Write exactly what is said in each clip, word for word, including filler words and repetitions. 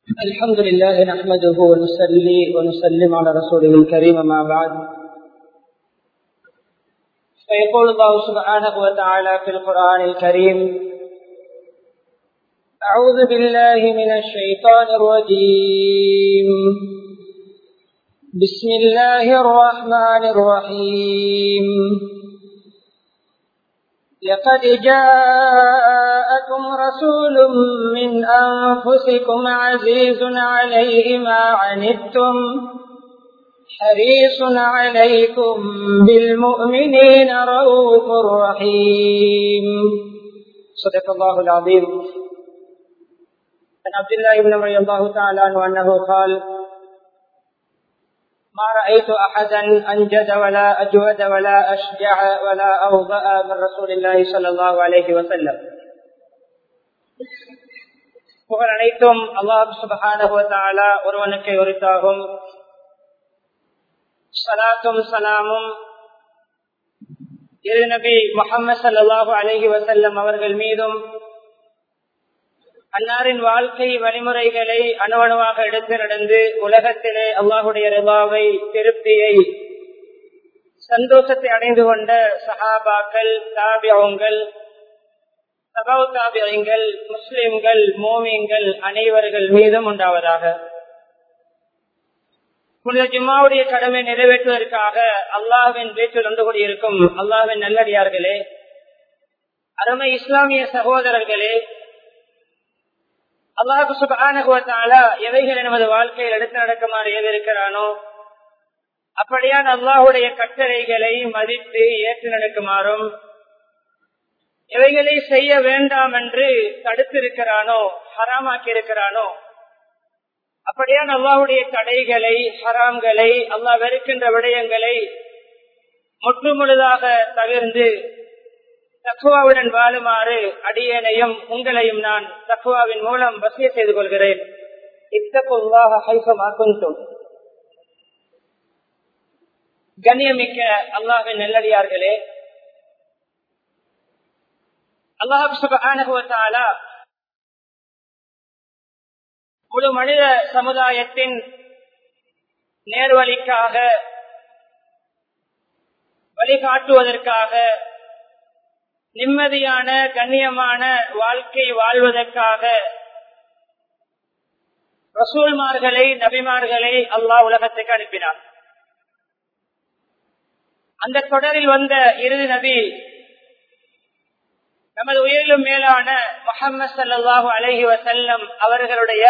الحمد لله نحمده ونصلي ونسلم على رسوله الكريم ما بعد فيقول الله سبحانه وتعالى في القرآن الكريم أعوذ بالله من الشيطان الرجيم بسم الله الرحمن الرحيم لقد جاءكم رسول من أنفسكم عزيز عليه ما عنتم حريص عليكم بالمؤمنين رؤوف رحيم صدق الله العظيم. عن عبد الله بن رضي الله تعالى عنه أنه قال: ما رأيت أحدا أنجد ولا أجود ولا أشجع ولا أوضأ من رسول الله صلى الله عليه وسلم. புகழ் அனைத்தும் அல்லாஹ் சுப்ஹானஹு வ தஆலா ஒருவனுக்கே உரித்தாகும். ஸலாத்தும் ஸலாமும் இரு நபி முஹம்மது ஸல்லல்லாஹு அலைஹி வஸல்லம் அவர்கள் மீதும், அன்னாரின் வாழ்க்கை வழிமுறைகளை அணுவணுவாக எடுத்து நடந்து உலகத்திலே அல்லாஹுடைய ரிதாவை, திருப்தியை, சந்தோஷத்தை அடைந்து கொண்ட சஹாபாக்கள், தாபிஊன்கள், தபவு தாபிஈன்கள், முஸ்லிம்கள், மோமீன்கள் அனைவர்கள் மீதும் உண்டாவதாக. புனித ஜும்மாவுடைய கடமை நிறைவேற்றுவதற்காக அல்லாஹ்வின் வீட்டில் ஒன்று கூடியிருக்கும் அல்லாஹ்வின் நல்லடியார்களே, அருமை இஸ்லாமிய சகோதரர்களே, அல்லாஹ் சுப்ஹானஹு வ தஆலா எவைகளை நமது வாழ்க்கையில் எடுத்து நடக்குமாறு ஏவிருக்கிறானோ அப்படியான அல்லாஹுடைய கட்டளைகளை மதித்து ஏற்று நடக்குமாறும், எவைகளை செய்ய வேண்டாம் என்று தடுத்திருக்கிறானோ, ஹராமாக்கி இருக்கிறானோ அப்படியான அல்லாஹுடைய தடைகளை, ஹராம்களை, அல்லாஹ் வெறுக்கின்ற விடயங்களை முற்றுமுழுதாக தவிர்ந்து தக்வாவுடன் வாழுமாறு அடியேனையும் உங்களையும் நான் தக்வாவின் மூலம் வசிய செய்து கொள்கிறேன். இத்தகுல்லாஹ ஹைஸமா குன்தும். கண்ணியமிக்க அல்லாஹ்வின் நல்லடியார்களே, அல்லாஹ் சுப்ஹானஹு வ தஆலா முழு மனித சமுதாயத்தின் நேர்வழிக்காக வழிகாட்டுவதற்காக, நிம்மதியான கண்ணியமான வாழ்க்கை வாழ்வதற்காக ரசூல்மார்களை, நபிமார்களை அல்லாஹ் உலகத்துக்கு அனுப்பினார். அந்த தொடரில் வந்த இறுதி நபி நமது உயிரிலும் மேலான முஹம்மது ஸல்லல்லாஹு அலைஹி வஸல்லம் அவர்களுடைய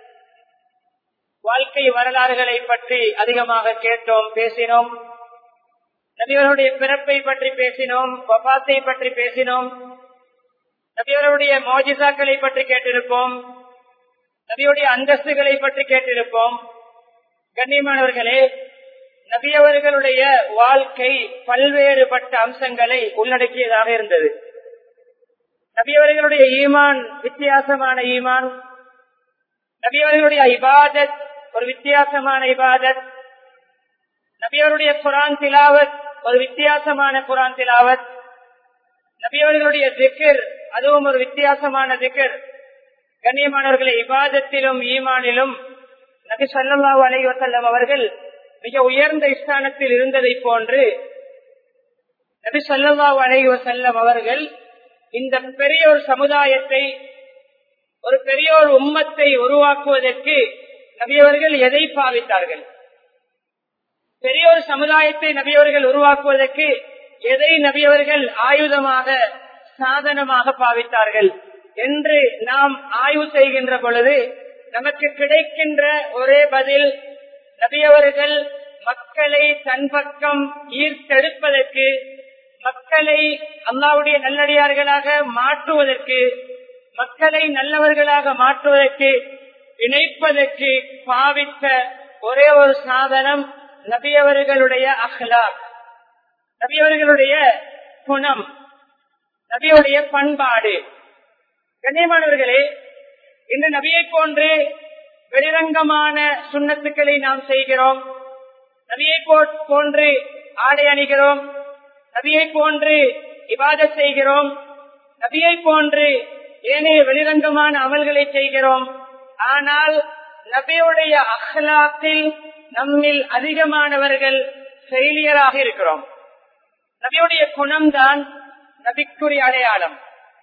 வாழ்க்கை வரலாறுகளை பற்றி அதிகமாக கேட்டோம், பேசினோம். நபியவர்களுடைய பிறப்பை பற்றி பேசினோம், வஃபாத்தை பற்றி பேசினோம். நபியவர்களுடைய மோஜிசாக்களை பற்றி கேட்டிருப்போம், நபியுடைய அந்தஸ்துகளை பற்றி கேட்டிருப்போம். கண்ணியமானவர்களே, நபியவர்களுடைய வாழ்க்கை பல்வேறுபட்ட அம்சங்களை உள்ளடக்கியதாக இருந்தது. நபியவர்களுடைய ஈமான் வித்தியாசமான ஈமான், நபியவர்களுடைய இபாதத் ஒரு வித்தியாசமான இபாதத், நபியவருடைய குர்ஆன் திலாவத் ஒரு வித்தியாசமான குர்ஆன் திலாவத், நபியவர்களுடைய திக்ர் அதுவும் ஒரு வித்தியாசமான திக்ர். கண்ணியமானவர்களை, இபாதத்திலும் ஈமானிலும் நபி ஸல்லல்லாஹு அலைஹி வஸல்லம் அவர்கள் மிக உயர்ந்த ஸ்தானத்தில் இருந்ததை போன்று நபி ஸல்லல்லாஹு அலைஹி வஸல்லம் அவர்கள் இந்த பெரிய ஒரு சமுதாயத்தை, ஒரு பெரிய ஒரு உம்மத்தை உருவாக்குவதற்கு நபியவர்கள் எதை பாவித்தார்கள்? பெரிய ஒரு சமுதாயத்தை நபியவர்கள் உருவாக்குவதற்கு எதை நபியவர்கள் ஆயுதமாக, சாதனமாக பாவித்தார்கள் என்று நாம் ஆய்வு செய்கின்ற பொழுது நமக்கு கிடைக்கின்ற ஒரே பதில், நபியவர்கள் மக்களை தன் பக்கம் ஈர்த்தெடுப்பதற்கு, மக்களை அல்லாஹ்வுடைய நல்லடியார்களாக மாற்றுவதற்கு, மக்களை நல்லவர்களாக மாற்றுவதற்கு, இணைப்பதற்கு பாவித்த ஒரே ஒரு சாதனம் நபியவர்களுடைய அஹ்லாக், நபியவர்களுடைய குணம், நபியுடைய பண்பாடு. கண்ணியமானவர்களே, இந்த நபியை போன்று வெளிரங்கமான சுன்னத்துக்களை நாம் செய்கிறோம், நபியை போன்று ஆடை அணிகிறோம், நபியை போன்று இபாதத் செய்கிறோம், நபியை போன்று ஏனைய வெளிரங்கமான அமல்களை செய்கிறோம். ஆனால் நபியுடைய அஹ்லாக்கில் நம்மில் அதிகமானவர்கள் ஃபெயிலியராக இருக்கிறோம். நபியுடைய குணம்தான் நபிக்குரிய அடையாளம்.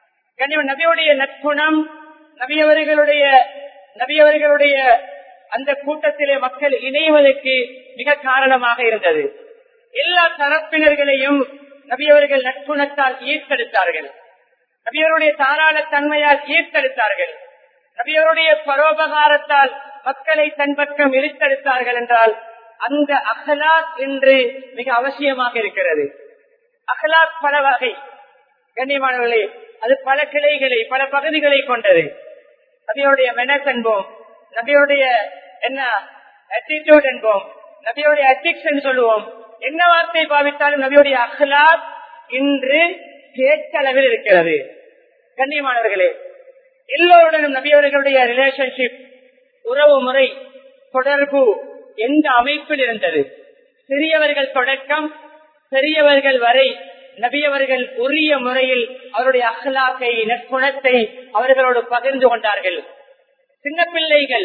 நபியுடைய நற்குணம் நபியவர்களுடைய நபியவர்களுடைய அந்த கூட்டத்திலே மக்கள் இணைவதற்கு மிக காரணமாக இருந்தது. எல்லா தரப்பினர்களையும் நபியவர்கள் நற்குணத்தால் ஈர்த்தெடுத்தார்கள். நபியவருடைய தாராள தன்மையால் ஈர்த்தெடுத்தார்கள். நபியவருடைய பரோபகாரத்தால் மக்களை தன் பக்கம் இழுத்தெடுத்தார்கள் என்றால் அந்த அஹ்லாக் என்று மிக அவசியமாக இருக்கிறது. அஹ்லாக் பல வகை கண்ணியமானவர்களே, அது பல கிளைகளை பல பகுதிகளை கொண்டது. நபியோடைய மெனஸ் என்போம், நபியோடைய என்ன ஆட்டிடியூட் என்போம், நபியோடைய எத்திக்ஸ் என்று சொல்லுவோம். என்ன வார்த்தை பாவித்தாலும் நபியோடைய அஹ்லாக் இன்று பேச்சளவில் இருக்கிறது. கண்ணியமானவர்களே, எல்லோருடனும் நபியவர்களுடைய ரிலேஷன்ஷிப், உறவு முறை, தொடர்பு எந்த அமைப்பில் இருந்தது? சிறியவர்கள் தொடக்கம் பெரியவர்கள் வரை நபியவர்கள் உரிய முறையில் அவருடைய அஹ்லாக்கை நற்குணத்தை அவர்களோடு பகிர்ந்து கொண்டார்கள். சின்ன பிள்ளைகள்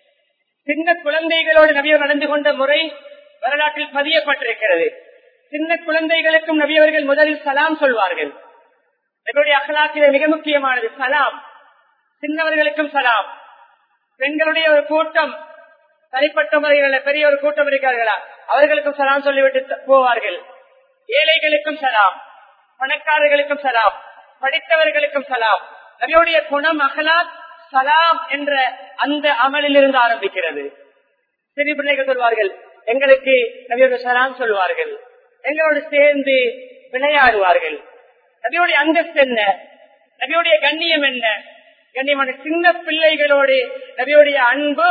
சின்ன குழந்தைகளோடு நபியவர் நடந்து கொண்ட முறை வரலாற்றில் பதியப்பட்டிருக்கிறது. சின்ன குழந்தைகளுக்கும் நபியவர்கள் முதலில் சலாம் சொல்வார்கள். நபியுடைய அஹ்லாக்கிலே மிக முக்கியமானது சலாம். சின்னவர்களுக்கும் சலாம். பெண்களுடைய ஒரு கூட்டம் தனிப்பட்ட முறையில் பெரிய ஒரு கூட்டம் இருக்கிறார்களா, அவர்களுக்கும் சலாம் சொல்லிவிட்டு போவார்கள். ஏழைகளுக்கும் சலாம், பணக்காரர்களுக்கும் சலாம், படித்தவர்களுக்கும் சலாம். நபியுடைய குணம் அஹ்லாக் சலாம் என்ற அந்த அமலில் இருந்து ஆரம்பிக்கிறது. சிறு பிள்ளைகள் சொல்வார்கள், எங்களுக்கு நபியோட சலாம் சொல்வார்கள், எங்களோடு சேர்ந்து விளையாடுவார்கள். நபியுடைய அந்தஸ்து என்ன, நபியுடைய கண்ணியம் என்ன? கண்ணியமான சின்ன பிள்ளைகளோடு நபியுடைய அன்பு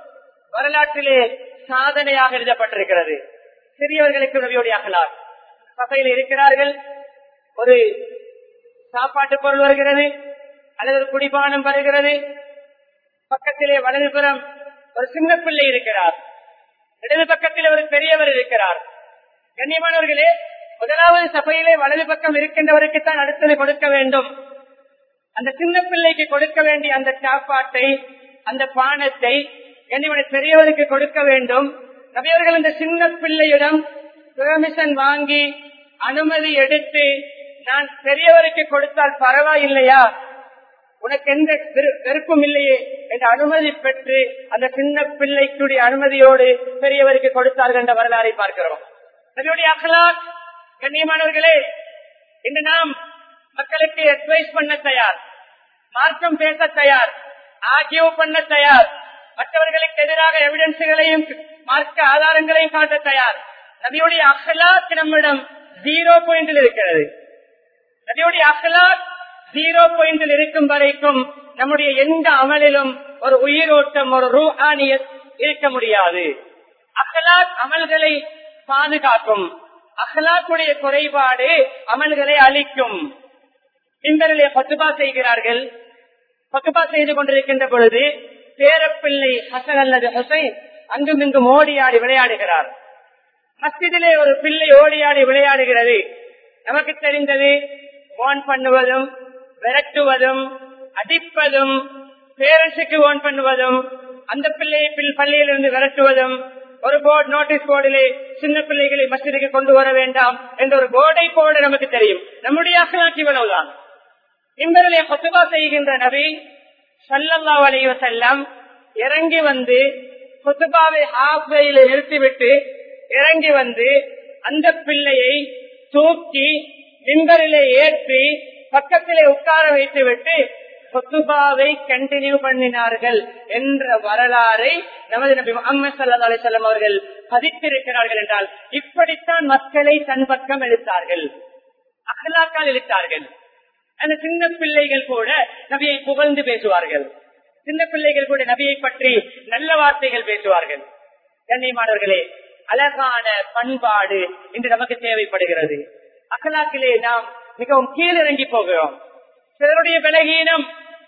வரலாற்றிலே சாதனையாக எழுதப்பட்டிருக்கிறது. சிறியவர்களுக்கு நபியுடைய அஹ்லாக். சபையில் இருக்கிறார்கள், ஒரு சாப்பாட்டு பொருள் வருகிறது அல்லது ஒரு குடிபானம் வருகிறது, பக்கத்திலே வலதுபுறம் ஒரு சின்ன பிள்ளை இருக்கிறார், இடது பக்கத்தில் ஒரு பெரியவர் இருக்கிறார். கண்ணியமானவர்களே, முதலாவது சபையிலே வலது பக்கம் இருக்கின்றவருக்குத்தான் அடுத்தது கொடுக்க வேண்டும். அந்த சின்ன பிள்ளைக்கு கொடுக்க வேண்டிய அந்த சாப்பாட்டை, அந்த பானத்தை கண்ணியமான பெரியவருக்கு கொடுக்க வேண்டும். நபியவர்கள் அந்த சின்ன பிள்ளையிடம் பெர்மிஷன் வாங்கி அனுமதி எடுத்து, நான் பெரியவருக்கு கொடுத்தால் பரவாயில்லையா, உனக்கு எந்த வெறுப்பும் இல்லையே என்ற அனுமதி பெற்று அந்த சின்ன பிள்ளைக்குடைய அனுமதியோடு பெரியவருக்கு கொடுத்தார்கள் என்ற வரலாறை பார்க்கிறோம். நபியுடைய அஹ்லாக் கண்ணியமானவர்களே, இன்று நாம் மக்களுக்கு அட்வைஸ் பண்ண தயார், மார்க்கம் பேச தயார், ஆர்கியூ பண்ண தயார், மற்றவர்களுக்கு எதிராக எவிடன்ஸ்களையும் மார்க்க ஆதாரங்களையும் காட்ட தயார். நபியுடைய அஹ்லாக் நம்மிடம் ஜீரோ பாயிண்டில் இருக்கிறது. நபியுடைய அஹ்லாக் ஜீரோ பாயிண்டில் இருக்கும் வரைக்கும் நம்முடைய எந்த அமலிலும் ஒரு உயிரோட்டம், ஒரு ரூஹானியத் இருக்க முடியாது. அஹ்லாக் அமல்களை பாதுகாக்கும். அஹ்லாக்குடைய குறைபாடு அமல்களை அளிக்கும். இந்தரிலே பத்துபா செய்கிறார்கள். பத்துபா செய்து கொண்டிருக்கின்ற பொழுது பேரப்பிள்ளை ஹசன் அல்லது ஹுசைன் அங்கும் இங்கும் ஓடியாடி விளையாடுகிறார். மஸ்ஜிதிலே ஒரு பிள்ளை ஓடியாடி விளையாடுகிறது. நமக்கு தெரிந்தது ஓன் பண்ணுவதும், விரட்டுவதும், அடிப்பதும், பேரண்ட்ஸுக்கு ஓன் பண்ணுவதும், அந்த பிள்ளையை பள்ளியிலிருந்து விரட்டுவதும், ஒரு போர்டு நோட்டீஸ் போர்டிலே சின்ன பிள்ளைகளை மஸ்ஜிதுக்கு கொண்டு வர வேண்டாம் என்ற ஒரு போர்டை போட நமக்கு தெரியும். நம்முடைய அஹ்லாக் இவ்வளவுதான். இம்பரிலே ஹுத்பா செய்கின்ற நபி ஸல்லல்லாஹு அலைஹி வஸல்லம் இறங்கி வந்து ஹுத்பாவை ஹாஃப் வேயில நிறுத்திவிட்டு இறங்கி வந்து அந்த பிள்ளையை தூக்கி மிம்பரிலே ஏற்றி பக்கத்திலே உட்கார வைத்து விட்டு ஹுத்பாவை கண்டினியூ பண்ணினார்கள் என்ற வரலாறை நமது நபி முஹம்மது ஸல்லல்லாஹு அலைஹி வஸல்லம் அவர்கள் பதித்திருக்கிறார்கள். என்றால் இப்படித்தான் மக்களை தன் பக்கம் இழுத்தார்கள், அஹ்லாக்கால் இழுத்தார்கள். அந்த சின்ன பிள்ளைகள் கூட நபியை புகழ்ந்து பேசுவார்கள். சின்ன பிள்ளைகள் கூட நபியை பற்றி நல்ல வார்த்தைகள் பேசுவார்கள். கண்ணியமானவர்களே, அழகான பண்பாடு இன்று நமக்கு தேவைப்படுகிறது. அஹ்லாக்கிலே நாம் மிகவும் கீழிறங்கி போகிறோம். சிலருடைய பலகீனம்,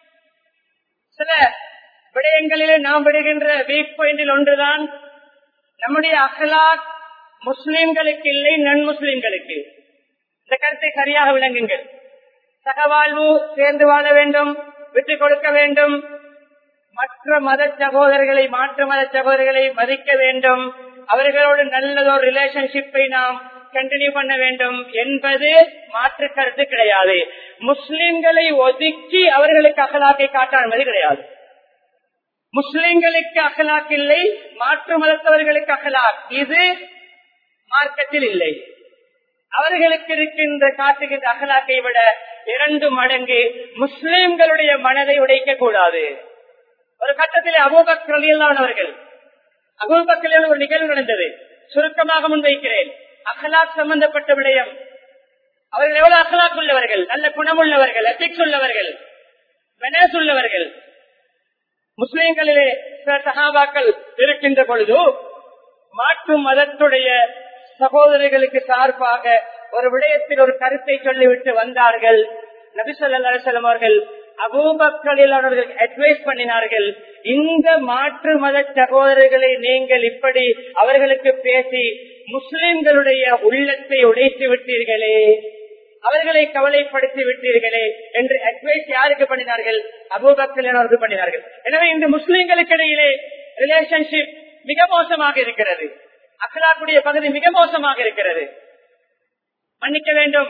சில விடயங்களிலே நாம் விடுகின்ற வீக் பாயிண்டில் ஒன்றுதான் நம்முடைய அஹ்லாக் முஸ்லிம்களுக்கு இல்லை, நன் முஸ்லிம்களுக்கு. இந்த கருத்தை சரியாக விளங்குங்கள். சகவாழ்வு, சேர்ந்து வாழ வேண்டும், விட்டுக் கொடுக்க வேண்டும், மற்ற மத சகோதரர்களை மாற்று மத சகோதரர்களை மதிக்க வேண்டும், அவர்களோடு நல்லதொரு ரிலேஷன்ஷிப்பை நாம் கண்டினியூ பண்ண வேண்டும் என்பது மாற்று கருத்து கிடையாது. முஸ்லிம்களை ஒதுக்கி அவர்களுக்கு அகலாக்கை காட்ட அனுமதி கிடையாது. முஸ்லிம்களுக்கு அகலாக் இல்லை, மாற்று மதத்தவர்களுக்கு அகலாக், இது மார்க்கத்தில் இல்லை. அவர்களுக்கு இருக்கின்ற காட்டுகின்ற அகலாக்கை விட இரண்டு மடங்கு முஸ்லிம்களுடைய மனதை உடைக்க கூடாது. ஒரு கட்டத்தில் அபூபக்கர் ரலியல்லாஹு அன்ஹு அவர்கள் அபூபக்கரில் ஒரு நிகழ்வு நடந்தது, சுருக்கமாக முன்வைக்கிறேன். அகலாக் சம்பந்தப்பட்ட விடயம். அவர்கள் எவ்வளவு அகலாக் உள்ளவர்கள், நல்ல குணமுள்ளவர்கள், எத்திக்ஸ் உள்ளவர்கள், மெனஸ் உள்ளவர்கள். முஸ்லிம்களிலே சில சஹாபாக்கள் இருக்கின்ற பொழுது மாற்று மதத்துடைய சகோதரர்களுக்கு சார்பாக ஒரு விடயத்தில் ஒரு கருத்தை சொல்லிவிட்டு வந்தார்கள். நபி ஸல்லல்லாஹு அலைஹி வஸல்லம் அவர்கள் அபூபக்கர் அவர்களுக்கு அட்வைஸ் பண்ணினார்கள், இந்த மாற்று மத சகோதரர்களை நீங்கள் இப்படி அவர்களுக்கு பேசி முஸ்லிம்களுடைய உள்ளத்தை உடைத்து விட்டீர்களே, அவர்களை கவலைப்படுத்தி விட்டீர்களே என்று அட்வைஸ் யாருக்கு பண்ணினார்கள்? அபூபக்கர் அவர்கள் பண்ணினார்கள். எனவே இந்த முஸ்லிம்களுக்கு இடையிலே ரிலேஷன்ஷிப் மிக மோசமாக இருக்கிறது, அக்லாக்குடைய பகுதி மிக மோசமாக இருக்கிறது. மன்னிக்க வேண்டும்,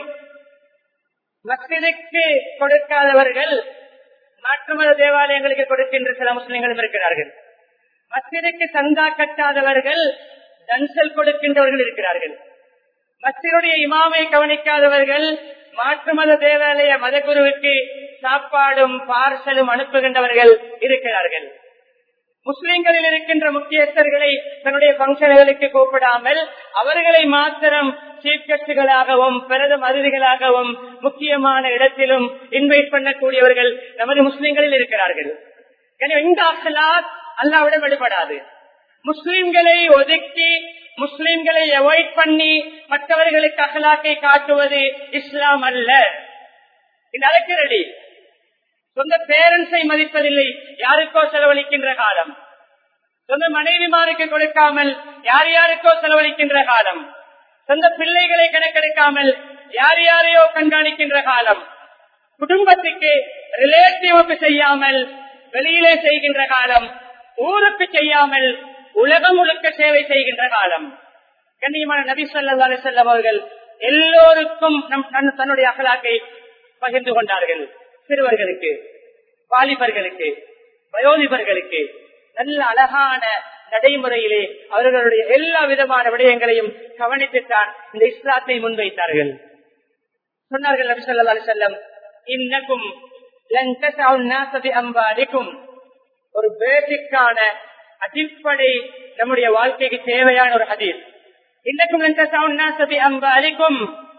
மஸ்ஜிதுக்கு கொடுக்காதவர்கள் மாற்று மத தேவாலயங்களுக்கு கொடுக்கின்ற சில முஸ்லிம்களும் இருக்கிறார்கள். மஸ்ஜிதுக்கு சந்தா கட்டாதவர்கள் தன்சல் கொடுக்கின்றவர்கள் இருக்கிறார்கள். மஸ்ஜிதுடைய இமாமை கவனிக்காதவர்கள் மாற்று மத தேவாலய மதகுருவுக்கு சாப்பாடும் பார்சலும் அனுப்புகின்றவர்கள் இருக்கிறார்கள். முஸ்லிம்களில் இருக்கின்ற முக்கியஸ்தர்களை தன்னுடைய பங்கன்களுக்கு கூப்பிடாமல் அவர்களை மாத்திரம் சீஃப் கெஸ்டுகளாகவும் பிரதம அதிதிகளாகவும் முக்கியமான இடத்திலும் இன்வைட் பண்ணக்கூடியவர்கள் நமது முஸ்லிம்களில் இருக்கிறார்கள். எனவே இந்த அக்லாக் அல்லாஹ்விடம் வெளிப்படாது. முஸ்லிம்களை ஒதுக்கி முஸ்லிம்களை அவாய்ட் பண்ணி மற்றவர்களுக்கு அக்லாக்கை காட்டுவது இஸ்லாம் அல்ல. இந்த அழைக்கிறடி சொந்த பேரண்ட்ஸை மதிப்பதில்லை, யாருக்கோ செலவழிக்கின்ற காலம். சொந்த மனைவிமாருக்கு கொடுக்காமல் யார் யாருக்கோ செலவழிக்கின்ற காலம். சொந்த பிள்ளைகளை கணக்கெடுக்காமல் யார் யாரையோ கண்காணிக்கின்ற காலம். குடும்பத்துக்கு ரிலேட்டிவுக்கு செய்யாமல் வெளியிலே செய்கின்ற காலம். ஊருக்கு செய்யாமல் உலகம் முழுக்க சேவை செய்கின்ற காலம். கண்ணியமான நபி ஸல்லல்லாஹு அலைஹி வஸல்லம் அவர்கள் எல்லோருக்கும் தன்னுடைய அகலாக்கை பகிர்ந்து கொண்டார்கள். சிறுவர்களுக்கு, வாலிபர்களுக்கு, வயோதிபர்களுக்கு நல்ல அழகான நடைமுறையிலே அவர்களுடைய எல்லா விதமான விடயங்களையும் கவனித்துத்தான் இந்த இஸ்லாத்தை முன்வைத்தார்கள். சொன்னார்கள் நபி ஸல்லல்லாஹு அலைஹி வஸல்லம், இன்னக்கும் லன் தஸஉ الناس بأموالكم. ஒரு பேசிக்கான அடிப்படை நம்முடைய வாழ்க்கைக்கு தேவையான ஒரு ஹதீஸ். இன்னக்கும் லன் தஸஉ الناس بأموالكم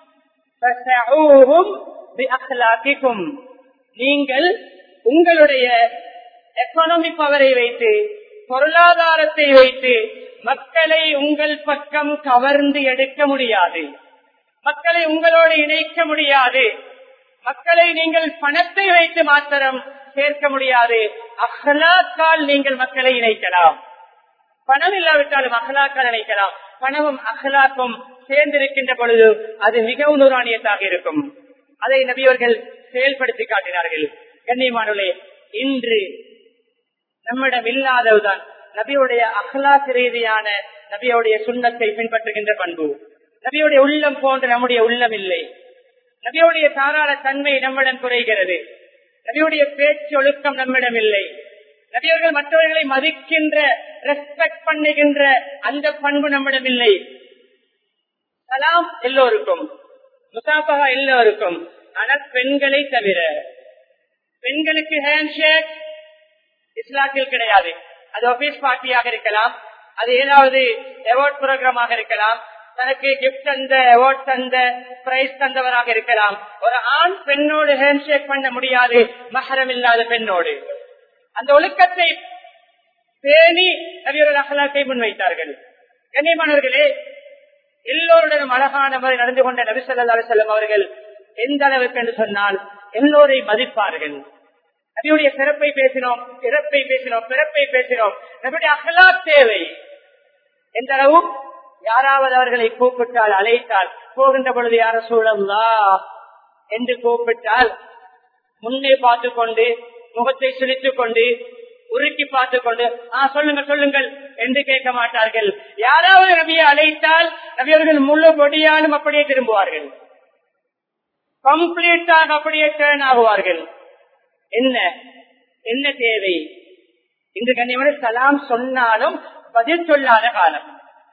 فسعوهم بأخلاقكم. நீங்கள் உங்களுடைய எக்கானமி பவரை வைத்து, பொருளாதாரத்தை வைத்து மக்களை உங்கள் பக்கம் கவர்ந்து எடுக்க முடியாது, மக்களை உங்களோடு இணைக்க முடியாது, மக்களை நீங்கள் பணத்தை வைத்து மாத்திரம் சேர்க்க முடியாது. அஹ்லாக்கால் நீங்கள் மக்களை இணைக்கலாம். பணம் இல்லாவிட்டாலும் அஹ்லாக்கால் இணைக்கலாம். பணமும் அஹ்லாக்கும் சேர்ந்திருக்கின்ற பொழுது அது மிகவும் நூறானியத்தாக இருக்கும். அதை நபியவர்கள் செயல்படுத்தி காட்டினார்கள். கண்ணியமானவர்களே, இன்று நம்மிடம் இல்லாததுதான் நபியுடைய அஹ்லாக் ரீதியான நபியுடைய சுன்னத்தை பின்பற்றுகின்ற பண்பு. நபியுடைய உள்ளம் போன்ற நம்முடைய உள்ளம் இல்லை. நபியுடைய தாராள தன்மை நம்மிடம் குறைகிறது. நபியுடைய பேச்சு ஒழுக்கம் நம்மிடம் இல்லை. நபியவர்கள் மற்றவர்களை மதிக்கின்ற, ரெஸ்பெக்ட் பண்ணுகின்ற அந்த பண்பு நம்மிடம் இல்லை. சலாம் எல்லோருக்கும், முசாபஹா எல்லோருக்கும், ஆனால் பெண்களை தவிர. பெண்களுக்கு ஹேண்ட்ஷேக் இஸ்லாத்தில் கிடையாது. அது ஆபீஸ் பார்ட்டியாக இருக்கலாம், அது ஏதாவது அவார்ட் புரோகிராமாக இருக்கலாம், தனக்கு கிஃப்ட் தந்த, அவார்ட் தந்த, பிரைஸ் தந்தவராக இருக்கலாம். ஒரு ஆண் பெண்ணோடு ஹேண்ட்ஷேக் பண்ண முடியாது, மஹரம் இல்லாத பெண்ணோடு. அந்த ஒழுக்கத்தை பேணி நபியவர்கள் அஹ்லாக்கை முன்வைத்தார்கள். கண்ணியமானவர்களே, எல்லோருடனும் அழகான முறை நடந்து கொண்ட நபி ஸல்லல்லாஹு அலைஹி வஸல்லம் அவர்கள் எந்த அளவுக்கு என்று சொன்னால் எல்லோரை மதிப்பார்கள். நபியுடைய சிறப்பை பேசினோம், இறப்பை பேசினோம், பிறப்பை பேசினோம். நபியுடைய அஹ்லாக் தேவை. எந்த அளவு யாராவது அவர்களை கூப்பிட்டால், அழைத்தால், போகின்ற பொழுது யார சூழல்லா என்று கூப்பிட்டால் முன்னே பார்த்து கொண்டு, முகத்தை சுழித்துக் கொண்டு, உருக்கி பார்த்து கொண்டு ஆ சொல்லுங்க சொல்லுங்கள் என்று கேட்க மாட்டார்கள். யாராவது நபியை அழைத்தால் நபியவர்கள் முழு பொடியாலும் அப்படியே திரும்புவார்கள், கம்ப்ளீட்டாக அப்படியே டர்ன் ஆகுவார்கள். என்ன என்ன தேவை? இன்று கண்ணியமான சலாம் சொன்னாலும் பதில் சொல்லாத காலம்.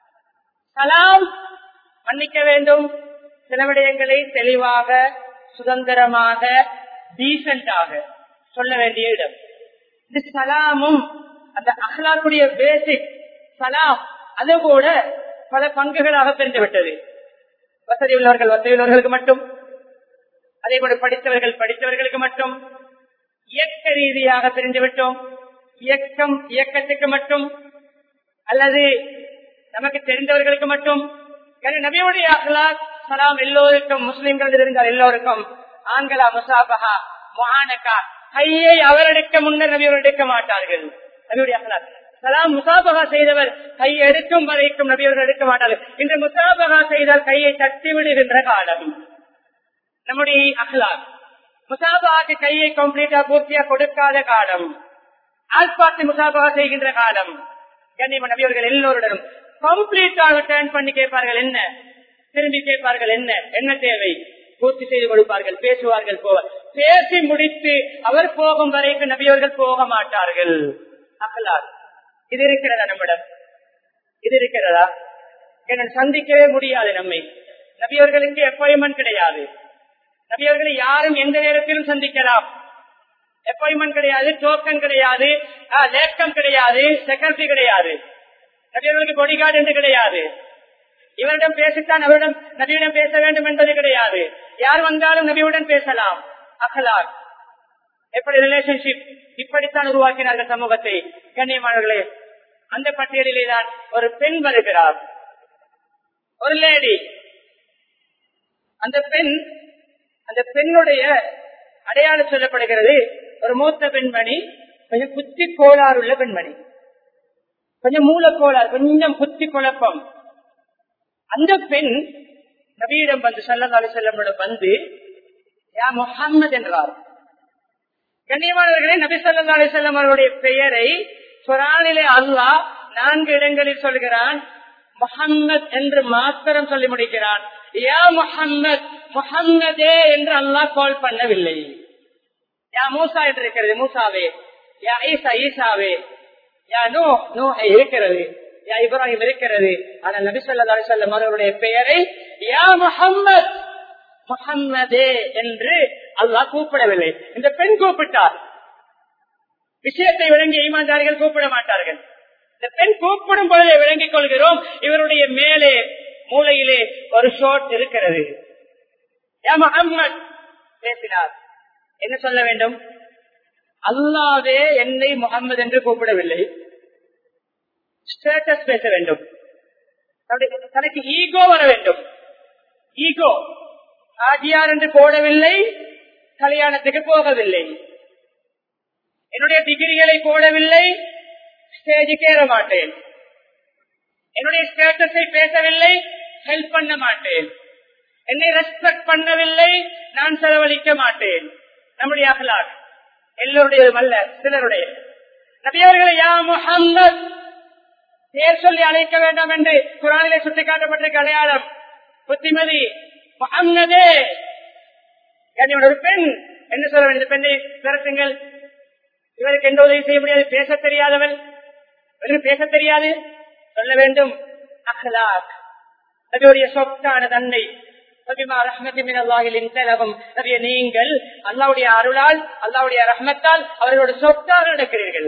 சலாம் மன்னிக்க வேண்டும், சில விடயங்களை தெளிவாக சுதந்திரமாக டீசென்டாக சொல்ல வேண்டிய இடம். இந்த சலாமும் அந்த அஹ்லாக்குடைய பேசிக் சலாம் அது கூட பல பங்குகளாக பிரிந்துவிட்டது. வசதி உள்ளவர்கள் வசதி உள்ளவர்களுக்கு மட்டும், அதே போல படித்தவர்கள் படித்தவர்களுக்கு மட்டும், இயக்க ரீதியாக பிரிந்துவிட்டோம். இயக்கம் இயக்கத்துக்கு மட்டும் அல்லது நமக்கு தெரிந்தவர்களுக்கு மட்டும். நபியுடைய அஹ்லாக் சலாம் எல்லோருக்கும், முஸ்லிம்கள் இருந்தால் எல்லோருக்கும். ஆண்களா முசாபஹா முஆனகா, கையை அவரெடுக்க முன்னர் நபியோர் எடுக்க மாட்டார்கள். நபியுடைய அஹ்லாக் சலாம் முசாபஹா செய்தவர் கை எடுக்கும் வரைக்கும் நபியோர்கள் எடுக்க மாட்டார்கள். இன்று முசாபஹா செய்தால் கையை தட்டி விடுகின்ற காலம் நம்முடைய அஹ்லாக். முசாபஹாக்கு கையை கம்ப்ளீட்டா பூர்த்தியா கொடுக்காத காலம், ஆல்பாத்தி முசாபஹா செய்கின்ற காலம். கண்ணியமான நபியவர்கள் எல்லோருடனும் கம்ப்ளீட்டாக டர்ன் பண்ணி கேட்பார்கள், என்ன திரும்பி கேட்பார்கள், என்ன என்ன தேவை, பூர்த்தி செய்து கொடுப்பார்கள், பேசுவார்கள், போவார். பேசி முடித்து அவர் போகும் வரைக்கும் நபியவர்கள் போக மாட்டார்கள். அஹ்லாக் இது இருக்கிறதா நம்மிடம்? இது இருக்கிறதா? சந்திக்கவே முடியாது நம்மை. நபியவர்களுக்கு அப்பாயின்மெண்ட் கிடையாது. நபியவர்களை யாரும் எந்த நேரத்திலும் சந்திக்கலாம். அப்பாயின்மெண்ட் கிடையாது, டோக்கன் கிடையாது, லேக்கம் கிடையாது, செக்ரட்டரி கிடையாது. நபியவர்களுக்கு பொடிகார்டு என்று கிடையாது. இவரிடம் பேசித்தான் அவரிடம் நபியிடம் பேச வேண்டும் என்பது கிடையாது. யார் வந்தாலும் நபியுடன் பேசலாம். அஹ்லாக் எப்படி ரிலேஷன்ஷிப் இப்படித்தான் உருவாக்கினார்கள் சமூகத்தை. கண்ணியமானவர்களே, அந்த பட்டியலிலே தான் ஒரு பெண் வருகிறார், ஒரு லேடி. அந்த பெண் அந்த பெண்ணுடைய அடையாளம் சொல்லப்படுகிறது, ஒரு மூத்த பெண்மணி, கொஞ்சம் புத்தி கோளாறுள்ள பெண்மணி, கொஞ்சம் மூலக்கோளாறு, கொஞ்சம் புத்தி குழப்பம். அந்த பெண் நபியிடம் வந்து ஸல்லல்லாஹு அலைஹி வஸல்லம் வந்து யா முஹம்மது என்றார். கண்ணியமானவர்களே, நபி ஸல்லல்லாஹு அலைஹி வஸல்லம் அவருடைய பெயரை குர்ஆனிலே அல்லாஹ் நான்கு இடங்களில் சொல்கிறான். முஹம்மத் என்று மாத்திரம் சொல்லி முடிக்கிறான். யா முஹம்மத், முஹம்மதே என்று அல்லாஹ் கால் பண்ணவில்லை. யா மூசா என்று இருக்கிறது, மூசாவே. யா ஈசா, ஈசாவே. யா நூ, நூஹ் இருக்கிறது. யா இப்ராஹிம் இருக்கிறது. ஆனால் நபி ஸல்லல்லாஹு அலைஹி வஸல்லம் அவருடைய பெயரை யா முஹம்மத், முஹம்மதே என்று அல்லாஹ் கூப்பிடவில்லை. இந்த பெண் கூப்பிட்டார். விஷயத்தை விளங்கிய ஈமான்தாரிகள் கூப்பிட மாட்டார்கள். இந்த பெண் கூப்பிடும் பொழுதே விளங்கிக் கொள்கிறோம், இவருடைய மேலே மூளையிலே ஒரு ஷாட் இருக்கிறது. யா முஹம்மத் பேசினார். என்ன சொல்ல வேண்டும்? அல்லாவே என்னை முஹம்மது என்று கூப்பிடவில்லை. ஸ்டேட்டஸ் பேச வேண்டும், தனக்கு ஈகோ வர வேண்டும். ஈகோ ஆஜியார் என்று போடவில்லை, கல்யாணத்துக்கு போகவில்லை, என்னுடைய டிகிரிகளை போடவில்லை, ஸ்டேஜுக்கு ஏற மாட்டேன், என்னுடைய ஸ்டேட்டஸை பேசவில்லை, ஹெல்ப் பண்ண மாட்டேன், என்னை ரெஸ்பெக்ட் பண்ணவில்லை, நான் செலவழிக்க மாட்டேன். நம்முடைய அஹ்லாக் எல்லோருடையதும் அல்ல, சிலருடைய. நபியவர்களை யா முஹம்மத் பேர் சொல்லி அழைக்க வேண்டாம் என்று குர்ஆனிலே சுட்டிக்காட்டப்பட்டிருக்க அடையாளம். புத்திமதி முஹம்மதே. ஒரு பெண் என்ன சொல்ல வேண்டும்? பெண்ணை திரட்டுங்கள், இவருக்கு எந்த உதவி செய்ய முடியாது, பேச தெரியாதவள், இவருக்கு பேச தெரியாது, சொல்ல வேண்டும். அஹ்லாக் நபியுடைய சொத்தான தன்மை. நீங்கள் அல்லாவுடைய அருளால், அல்லாவுடைய ரஹ்மத்தால் அவர்களோட சொத்தாக நடக்கிறீர்கள்.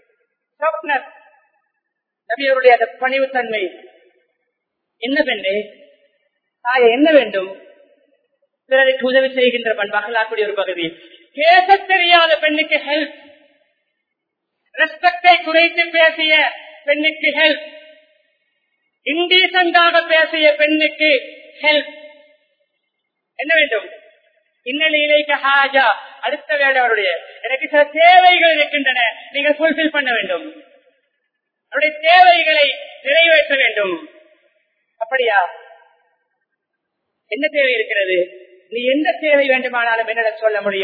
நபியருடைய அந்த பணிவு தன்மை. என்ன பெண்ணே, தாய என்ன வேண்டும்? பிறருக்கு உதவி செய்கின்ற பண்பு அகலாக்கூடிய ஒரு பகுதி. பேச தெரியாத பெண்ணுக்கு ஹெல்ப், ரெஸ்பெக்டை குறைத்து பேசிய பெண்ணுக்கு ஹெல்ப், இன்டீசென்டாக பேசிய பெண்ணுக்கு ஹெல்ப். என்ன வேண்டும்? இன்னலிலேக்கு ஹாஜா, அடுத்த வேலை அவருடைய, எனக்கு சில தேவைகள் இருக்கின்றன, நீங்கள் ஃபுல்ஃபில் பண்ண வேண்டும், அவருடைய தேவைகளை நிறைவேற்ற வேண்டும். அப்படியா? என்ன தேவை இருக்கிறது? நீ எந்த தேவை வேண்டுமானாலும் என்னிடம் சொல்ல முடியும்.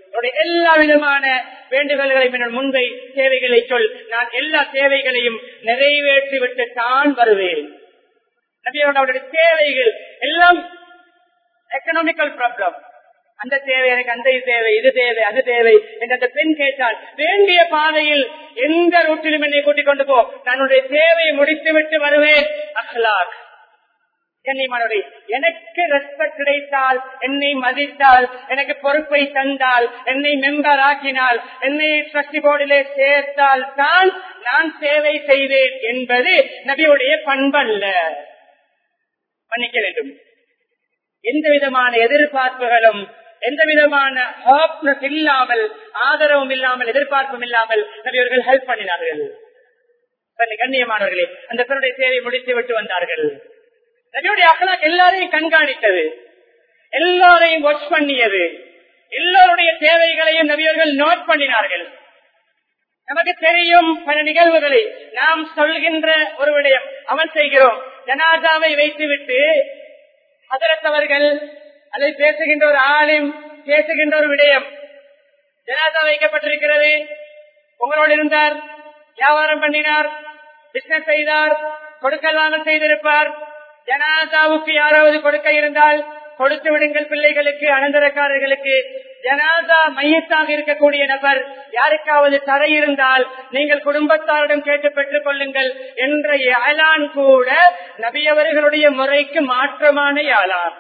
எல்லா விதமான வேண்டுதல்களையும் என்னுடைய முன்பை தேவைகளை சொல், நான் எல்லா தேவைகளையும் நிறைவேற்றிவிட்டு தான் வருவேன். அவருடைய தேவைகள் எல்லாம் எக்கனாமிக்கல் ப்ராப்ளம். அந்த தேவை எனக்கு, அந்த தேவை, இது தேவை, அது தேவை என்று அந்த பெண் கேட்டால், வேண்டிய பாதையில் எந்த ரூட்டிலும் என்னை கூட்டிக் கொண்டு போ, நான் உன்னுடைய தேவையை முடித்துவிட்டு வருவேன். அஹ்லாக் கண்ணியமானவரே, எனக்கு ரெஸ்பெக்ட் கிடைத்தால், என்னை மதித்தால், எனக்கு பொறுப்பை தந்தால், என்னை மெம்பர் ஆக்கினால், என்னை ட்ரஸ்டி போர்டிலே சேர்த்தால் தான் நான் சேவை செய்வேன் என்பது நபியுடைய பண்பல்ல. மன்னிக்க வேண்டும். எந்த விதமான எதிர்பார்ப்புகளும், எந்த விதமான ஹாப்னஸ் இல்லாமல், ஆதரவும் இல்லாமல், எதிர்பார்ப்பும் இல்லாமல் நபியவர்கள் ஹெல்ப் பண்ணினார்கள். கண்ணியமானவர்களே, அந்த பெருடைய சேவை முடித்து விட்டு வந்தார்கள். நபியுடைய அக்லாக் எல்லாரையும் கண்காணித்தது, எல்லாரையும் வாட்ச் பண்ணியது, எல்லோருடைய தேவைகளையும் நபியவர்கள் நோட் பண்ணினார்கள். நமக்கு தெரியும் பல நிகழ்வுகளை, நாம் சொல்கின்ற ஒரு விடயம் அமல் செய்கிறோம். ஜனாசாவை வைத்துவிட்டு ஹதரத் அவர்கள் அதை பேசுகின்ற ஒரு ஆளும் பேசுகின்ற ஒரு விடயம், ஜனாசா வைக்கப்பட்டிருக்கிறது, உங்களோடு இருந்தார், வியாபாரம் பண்ணினார், பிசினஸ் செய்தார், கொடுக்கலாமல் செய்திருப்பார். ஜனாசாவுக்கு யாராவது கொடுக்க இருந்தால் கொடுத்து விடுங்கள் பிள்ளைகளுக்கு, அனந்தரக்காரர்களுக்கு. ஜனாசா மையத்தாக இருக்கக்கூடிய நபர் யாருக்காவது தடை இருந்தால் நீங்கள் குடும்பத்தாரிடம் கேட்டு பெற்றுக் கொள்ளுங்கள் என்ற யாழான் கூட நபியவர்களுடைய முறைக்கு மாற்றமான யாழான்.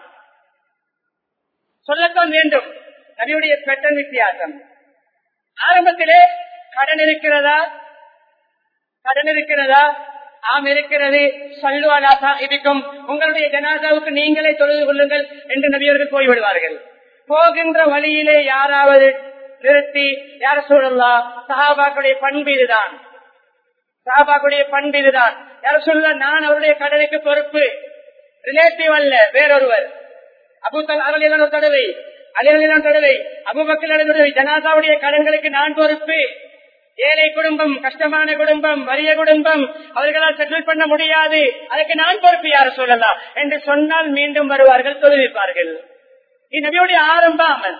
சொல்லத்தான் வேண்டும், நபியுடைய பெட்டன் வித்தியாசம். ஆரம்பத்திலே கடன் இருக்கிறதா, கடன் இருக்கிறதா, ஆம் இருக்கிறது, சல்லு அலா சாஹிபிக்கும், உங்களுடைய ஜனாசாவுக்கு நீங்களே தொழுது கொள்ளுங்கள் என்று நபியவர்கள் போய்விடுவார்கள். போகின்ற வழியிலே யாராவது நிறுத்தி, யார சொல்லலாம், சஹாபாக்களுடைய பண்பு இதுதான், சஹாபாக்களுடைய பண்பு இதுதான், யார சொல்ல நான் அவருடைய கடனுக்கு பொறுப்பு, ரிலேட்டிவ் அல்ல, வேறொருவர். அபூத்தல் அவர்கள் ஒரு தடவை, அலிகளின் தடவை, அபூபக்கர் தடவை, ஜனாசாவுடைய கடன்களுக்கு நான் பொறுப்பு. ஏழை குடும்பம், கஷ்டமான குடும்பம், வறிய குடும்பம், அவர்களால் செட்டில் பண்ண முடியாது, அதுக்கு நான் பொறுப்பு யார சொல்லலாம் என்று சொன்னால் மீண்டும் வருவார்கள், தொழுவிப்பார்கள். இது நபியுடைய ஆரம்ப அமல்.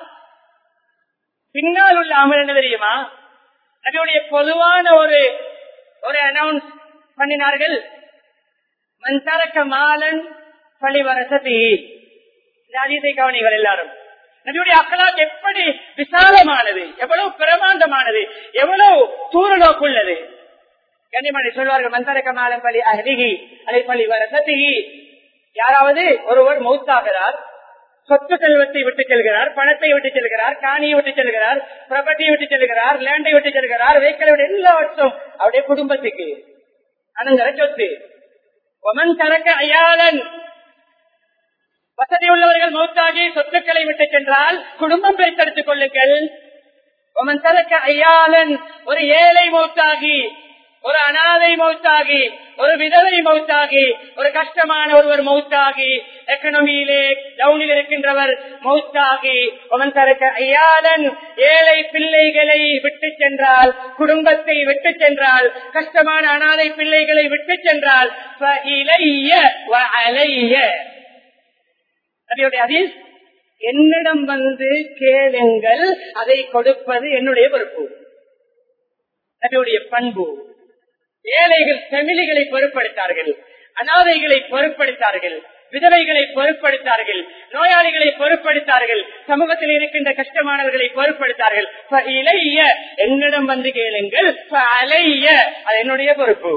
பின்னால் உள்ள அமல் என்ன தெரியுமா? நபியுடைய பொதுவான ஒரு ஒரு அனௌன்ஸ் பண்ணினார்கள், மன்தரக்க மாலன் பழிவரசதி. அதீதை கவனிகள் எல்லாரும். நபியுடைய அக்லாக் எப்படி விசாலமானது, எவ்வளவு பிரமாண்டமானது, எவ்வளவு தூரநோக்குள்ளது. கண்ணியமானி சொல்வார்கள், மந்தரக்க மாலன் பழி அஹ்லிஹி அதை பழி வரசதிஹி. யாராவது ஒருவர் மௌத்தாகிறார், சொத்து செல்வத்தை விட்டு செல்கிறார், பணத்தை விட்டு செல்கிறார், காணியை விட்டு செல்கிறார், ப்ராப்பர்ட்டியை விட்டு செல்கிறார், லேண்டை விட்டு செல்கிறார், வெஹிக்கிளை விட்டு எல்லாவற்றும் அவருடைய குடும்பத்துக்கு அனந்தர சொத்து. ஒமன் தரக்க அயாலன், வசதி உள்ளவர்கள் மௌத்தாகி சொத்துக்களை விட்டு சென்றால் குடும்பம் பிரித்தெடுத்துக் கொள்ளுங்கள். ஒமன் தரக்க அயாலன், ஒரு ஏழை மௌத்தாகி, ஒரு அனாதை மௌத்தாகி, ஒரு விதவை மௌத்தாகி, ஒரு கஷ்டமான ஒருவர் மௌத்தாகி, எக்கனமியிலே டவுனில் இருக்கின்றவர் மௌத்தாகி, ஒமன் தரக்க அயாலன், ஏழை பிள்ளைகளை விட்டு சென்றால், குடும்பத்தை விட்டு சென்றால், கஷ்டமான அனாதை பிள்ளைகளை விட்டு சென்றால், என்னிடம் வந்து கேளுங்கள், அதை கொடுப்பது என்னுடைய பொறுப்பு. நபியுடைய பண்பு. ஏழைகள் ஃபெமிலிகளை பொறுப்படுத்தார்கள், அனாதைகளை பொறுப்படுத்தார்கள், விதவைகளை பொறுப்படுத்தார்கள், நோயாளிகளை பொறுப்படுத்தார்கள், சமூகத்தில் இருக்கின்ற கஷ்டமானவர்களை பொறுப்படுத்தார்கள். என்னிடம் வந்து கேளுங்கள், அது என்னுடைய பொறுப்பு.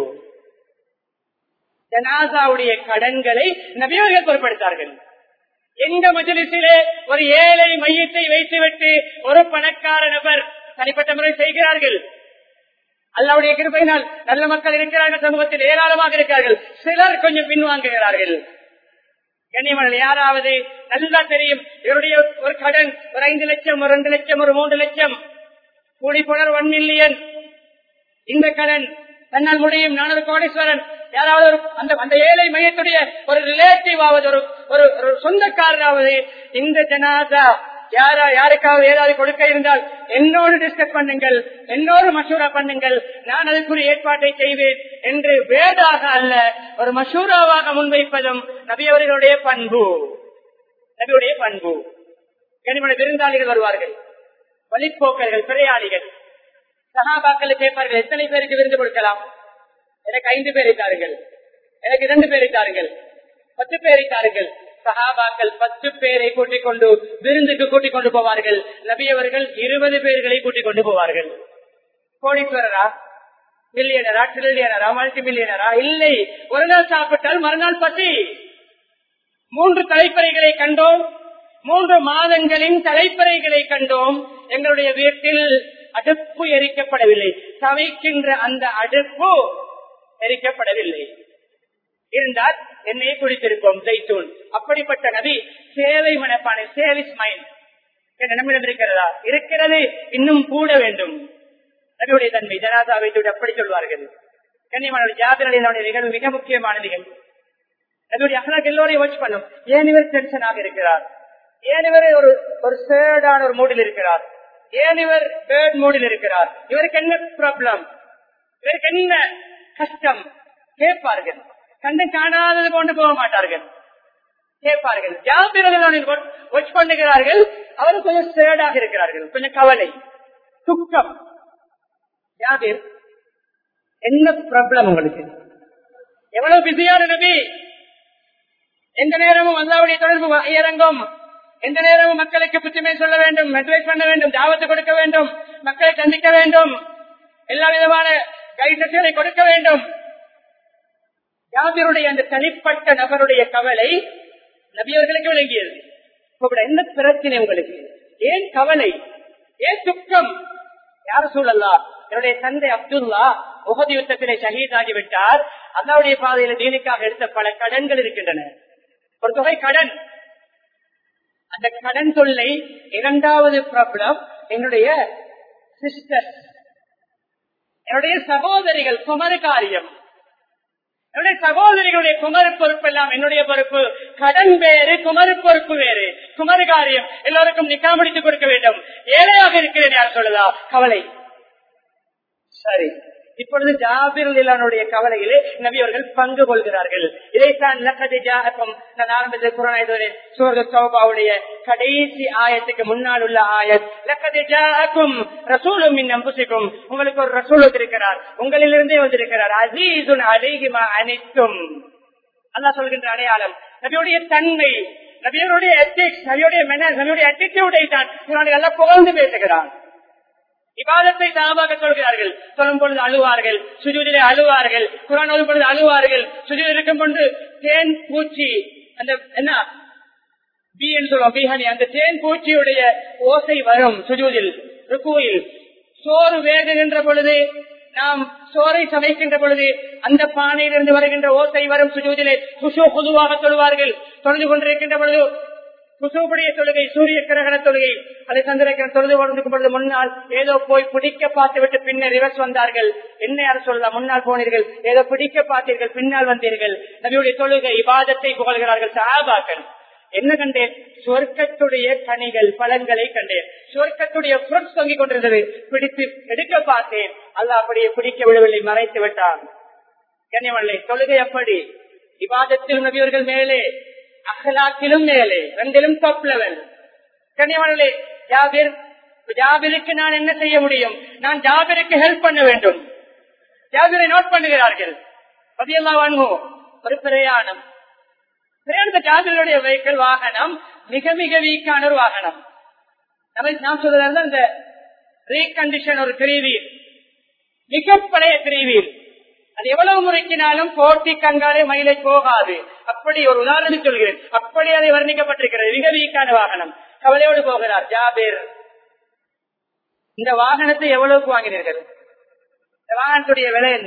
ஜனாசாவுடைய கடன்களை நபியவர்கள் பொறுப்படுத்தார்கள். எந்த மஜ்லிஸிலே ஒரு ஏழை மையத்தை வைத்துவிட்டு ஒரு பணக்கார நபர் தனிப்பட்ட முறை செய்கிறார்கள், அல்லாஹ்வுடைய கிருபையினால் நல்ல மக்கள் இருக்கிறார்கள், சமூகத்தில் ஏராளமாக இருக்கிறார்கள், சிலர் கொஞ்சம் பின்வாங்குகிறார்கள். கண்ணியமான யாராவது நல்லா தெரியும், இவருடைய ஒரு கடன் ஒரு ஐந்து லட்சம், ஒரு ரெண்டு லட்சம், ஒரு மூன்று லட்சம், கூடி போனர் ஒன் மில்லியன், இந்த கடன் தன்னால் முடியும், நான் ஒரு கோடீஸ்வரன். யாராவது ஒரு அந்த அந்த ஏழை மையத்துடைய ஒரு ரிலேட்டிவ் ஆவது, ஒரு ஒரு சொந்தக்காரராவது இந்த ஜனாசா யாரா யாருக்காவது ஏதாவது கொடுக்க இருந்தால் என்னோடு டிஸ்கஸ் பண்ணுங்கள், என்னோடு மசூரா பண்ணுங்கள், நான் அதுக்குரிய ஏற்பாட்டை செய்வேன் என்று வேதாக அல்ல, ஒரு மசூராவாக முன்வைப்பதும் நபியவர்களுடைய பண்பு. நபியுடைய பண்பு. கனிமொழி விருந்தாளிகள் வருவார்கள், வழிப்போக்கர்கள், பிரயாணிகள். சஹாபாக்கள் கேட்பார்கள், எத்தனை பேருக்கு விருந்து கொடுக்கலாம்? எனக்கு ஐந்து பேரை தாருங்கள், எனக்கு இரண்டு பேரை தாருங்கள், பத்து பேரை தாருங்கள். சஹாபாக்கள் பத்து பேரை கூட்டிக் கொண்டு விருந்துக்கு கூட்டிக் கொண்டு போவார்கள். நபி அவர்கள் இருபது பேர்களை கூட்டிக் கொண்டு போவார்கள். கோடீஸ்வரரா, மில்லியனரா, ட்ரில்லியனரா, மல்டி மில்லியனரா? இல்லை. ஒரு நாள் சாப்பிட்டால் மறுநாள் பசி. மூன்று தலைப்பறைகளை கண்டோம், மூன்று மாதங்களின் தலைப்பறைகளை கண்டோம். எங்களுடைய வீட்டில் அடுப்பு எரிக்கப்படவில்லை, சமைக்கின்ற அந்த அடுப்பு எரிக்கப்படவில்லை. இருந்தால் என்னையே குடித்திருப்போம் ஜெய்தூன். அப்படிப்பட்ட நபி சேவை மனப்பானை, சேவிஸ் மைண்ட் நம்மிடம் இருக்கிறதா? இருக்கிறது, இன்னும் கூட வேண்டும். நபியுடைய தன்மை ஜனாதா வைத்து அப்படி சொல்வார்கள். கண்ணியமான ஜாபிர் அலியுடைய நிகழ்வு மிக முக்கியமான நிகழ்வு. நபியுடைய அகலாக் எல்லோரையும் வாட்ச் பண்ணும். ஏன் இவர் டென்ஷனாக இருக்கிறார்? ஏன் இவர் ஒரு ஒரு சேடான ஒரு மூடில் இருக்கிறார்? ஏன் இவர் பேர்ட் மூடில் இருக்கிறார்? இவருக்கு என்ன ப்ராப்ளம்? இவருக்கு என்ன கஷ்டம்? கேட்பார்கள். கண்டு காணாதது கொண்டு போக மாட்டார்கள், கேட்பார்கள். ஜாபிர் அலியுடைய வாட்ச் பண்ணுகிறார்கள். அவர் கொஞ்சம் சேடாக இருக்கிறார்கள், கொஞ்சம் கவலை, துக்கம். ஜாபிர், என்ன ப்ராப்ளம் உங்களுக்கு? எவ்வளவு பிஸியான நபி! எந்த நேரமும் அல்லாஹ்வுடைய தொடர்பு இறங்கும். எந்த நேரமும் மக்களுக்கு புத்திமை சொல்ல வேண்டும், அட்வைஸ் பண்ண வேண்டும், தாவத்து கொடுக்க வேண்டும், மக்களை சந்திக்க வேண்டும், எல்லா விதமான கைடன்ஸ்களை கொடுக்க வேண்டும். ஜாபிருடைய அந்த தனிப்பட்ட நபருடைய கவலை நபியவர்களுக்கு விளங்கியது. என்ன பிரச்சனை உங்களுக்கு? ஏன் கவலை? ஏன் துக்கம்? யார் சூழல்லா? என்னுடைய தந்தை அப்துல்லா உஹது யுத்தத்திலே ஷஹீதாகிவிட்டார். அல்லாஹ்வுடைய பாதையில தீனுக்காக எடுத்த பல கடன்கள் இருக்கின்றன, ஒரு தொகை கடன். அந்த கடன் தொல்லை. இரண்டாவது ப்ராப்ளம், என்னுடைய சிஸ்டர், என்னுடைய சகோதரிகள் குமர காரியம். என்னுடைய சகோதரிகளுடைய குமர பொறுப்பு எல்லாம் என்னுடைய பொறுப்பு. கடன் வேறு, குமர பொறுப்பு வேறு. குமர காரியம் எல்லோருக்கும் நிக்கா முடித்து கொடுக்க வேண்டும். ஏழையாக இருக்கிறேன் யார் சொல்லுதா? கவலை. சரி, இப்பொழுது ஜாபிர் அலியுடைய கவலையிலே நபி அவர்கள் பங்கு கொள்கிறார்கள். இதைத்தான் நான் ஆரம்பித்த குர்ஆனுடைய சூரத் தௌபாவுடைய கடைசி ஆயத்துக்கு முன்னால் உள்ள ஆயத், லக்கத் ஜாஅக்கும் ரசூலும் மின் அன்ஃபுசிக்கும், உங்களுக்கு ஒரு ரசூல் வந்திருக்கிறார், உங்களிலிருந்தே வந்திருக்கிறார். அஸீஸுன் அலைஹி மா அனித்தும். அல்லாஹ் சொல்கின்ற அடையாளம் நபியுடைய தன்மை, நபியுடைய எத்திக்ஸ், நபியுடைய மேனர்ஸ், நபியுடைய அட்டிட்யூடை தான் குர்ஆனில் அல்லாஹ் புகழ்ந்து பேசுகிறார். இபாதத்தை சாபாக சொல்கிறார்கள். சொல்லும் பொழுது அழுவார்கள், சுஜூதிலே அழுவார்கள், குர்ஆன் ஓதும் பொழுது அழுவார்கள். சுஜூத் இருக்கும் பொழுது தேன் பூச்சி, அந்த என்ன பீன்னு சொல்லுவோம், பீஹனி, அந்த தேன் பூச்சியுடைய ஓசை வரும் சுஜூதில், ருக்குவில். சோறு வேகுகின்ற பொழுது, நாம் சோறை சமைக்கின்ற பொழுது அந்த பானையிலிருந்து வருகின்ற ஓசை வரும் சுஜூதிலே. குஷு பொதுவாக சொல்வார்கள். தொழுது கொண்டிருக்கின்ற பொழுது குசுபுடைய தொழுகை, சூரிய கிரகண தொழுகை, அதை சந்திரகிரகண தொழுது கொண்டிருக்கும் பொழுது முன்னால் ஏதோ போய் பிடிக்க பார்த்து விட்டு பின்னர் ரிவர்ஸ் வந்தார்கள். என்ன யார் சொல்லலாம்? முன்னால் போனீர்கள், ஏதோ பிடிக்க பார்த்தீர்கள், பின்னால் வந்தீர்கள். நபியுடைய தொழுகை இபாதத்தை புகழ்கிறார்கள் சஹாபாக்கள். என்ன கண்டேன்? சொர்க்கத்துடைய கனிகள், பழங்களை கண்டேன். சொர்க்கத்துடைய ஃப்ரூட்ஸ் தொங்கிக் கொண்டிருந்தது, பிடித்து எடுக்க பார்த்தேன். அல்லாஹ் அப்படியே பிடிக்க விடவில்லை, மறைத்து விட்டான். கண்ணியமல்லை, தொழுகை அப்படி. இபாதத்தில் நபியவர்கள் மேலே, அகலாக்கிலும் மேலே, ரெண்டிலும் டாப் லெவல். கண்ணியமல்லை, ஜாபிர், ஜாபிருக்கு நான் என்ன செய்ய முடியும்? நான் ஜாபிருக்கு ஹெல்ப் பண்ண வேண்டும். ஜாபிரை நோட் பண்ணுகிறார்கள். ரலியல்லாஹு அன்ஹு ஒரு பிரயாணம். பிரயாணத்தை ஜாபிருடைய வெஹிக்கிள், வாகனம் மிக மிக வீக்கான ஒரு வாகனம். நம்ம நாம் சொல்றது அந்த ரீகண்டிஷன், ஒரு கிரீவீல், மிக பழைய கிரீவீல். அது எவ்வளவு முறைக்கினாலும் போட்டி கங்காலே மயிலை போகாது. அப்படி ஒரு உதாரணம் சொல்கிறேன், அப்படி அதை வர்ணிக்கப்பட்டிருக்கிறது. மிக வீக்கான வாகனம். கவலையோடு போகிறார் ஜாபிர். இந்த வாகனத்தை எவ்வளவுக்கு வாங்கினீர்கள்? இந்த வாகனத்துடைய விலை என்ன?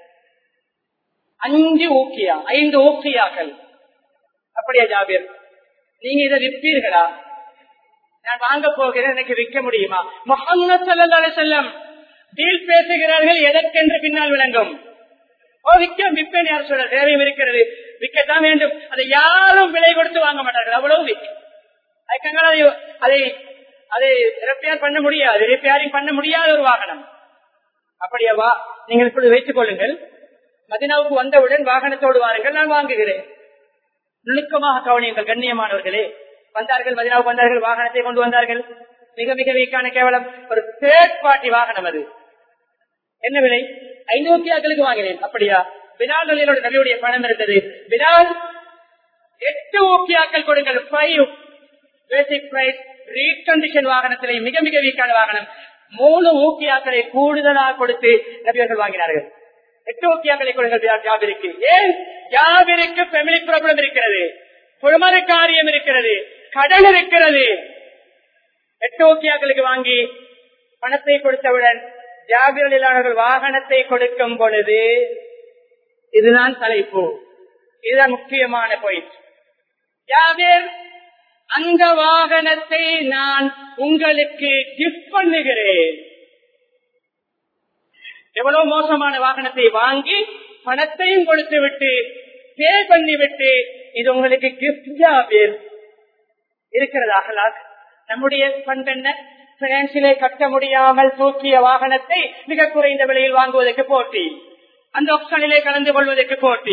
அஞ்சு ஊக்கியா, ஐந்து ஊக்கியாக்கள். அப்படியா ஜாபிர்? நீங்க இதை விற்பீர்களா? நான் வாங்க போகிறேன், எனக்கு விற்க முடியுமா? முஹம்மது ஸல்லல்லாஹு அலைஹி வஸல்லம் டீல் பேசுகிறார்கள், எதற்கென்று பின்னால் விளங்கும். ஓ, விற்க விற்பேன் யார் சொல்ற? தேவையும் இருக்கிறது, விற்கத்தான் வேண்டும். அதை யாரும் விலை கொடுத்து வாங்க மாட்டார்கள், அவ்வளவு விற்க. அதுக்காக அதை அதை ரிப்பேர் பண்ண முடியாது, ரிப்பேரிங் பண்ண முடியாத ஒரு வாகனம். அப்படியாவா? நீங்கள் இப்படி வைத்துக் கொள்ளுங்கள். மதீனாவுக்கு வந்தவுடன் வாகனத்தோடு வாருங்கள், நான் வாங்குகிறேன். நுணுக்கமாக கவனியுங்கள் கண்ணியமானவர்களே. வந்தார்கள், மதீனாவுக்கு வந்தார்கள், வாகனத்தை கொண்டு வந்தார்கள். மிக மிக வீக்கான கேவலம் ஒரு தேர்ட் பார்ட்டி வாகனம். அது என்ன விலை? ஐந்து ஊக்கியாக்களுக்கு வாங்கினேன். அப்படியா? பிலால் அலியோட நபியுடைய பணம் இருந்தது. பிலால் எட்டு ஊக்கியாக்கள் கொடுங்கள், ஃபைவ் பேசிக் பிரைஸ். ரீகண்டிஷன் வாகனத்திலே மிக மிக வீக்கான வாகனம், மூணு ஊக்கியாக்களை கூடுதலாக கொடுத்து நபியர்கள் வாங்கினார்கள். எட்டு ஊக்கியாக்களை கொடுங்கள் ஜாபிருக்கு. ஏன்? ஜாபிருக்கு ஃபேமிலி ப்ராப்ளம் இருக்கிறது, குடும்ப காரியம் இருக்கிறது, கடன் இருக்கிறது. எட்டு ஊக்கியாக்களுக்கு வாங்கி பணத்தை கொடுத்தவுடன் ஜாபிர்கள் வாகனத்தை கொடுக்கும் பொழுது, இதுதான் தலைப்பு, இதுதான் முக்கியமான பாயிண்ட். ஜாபிர், அந்த வாகனத்தை நான் உங்களுக்கு கிஃப்ட் பண்ணுகிறேன். எவ்வளவு மோசமான வாகனத்தை வாங்கி பணத்தையும் கொடுத்து விட்டு பே பண்ணிவிட்டு இது உங்களுக்கு கிஃப்ட். ஜாபிர் இருக்கிறதா? நம்முடைய பண்ட் என்ன? பினான்சியலை கட்ட முடியாமல் தூக்கிய வாகனத்தை மிக குறைந்த விலையில் வாங்குவதற்கு போட்டி, அந்த ஆப்ஷனிலே கலந்து கொள்வதற்கு போட்டி.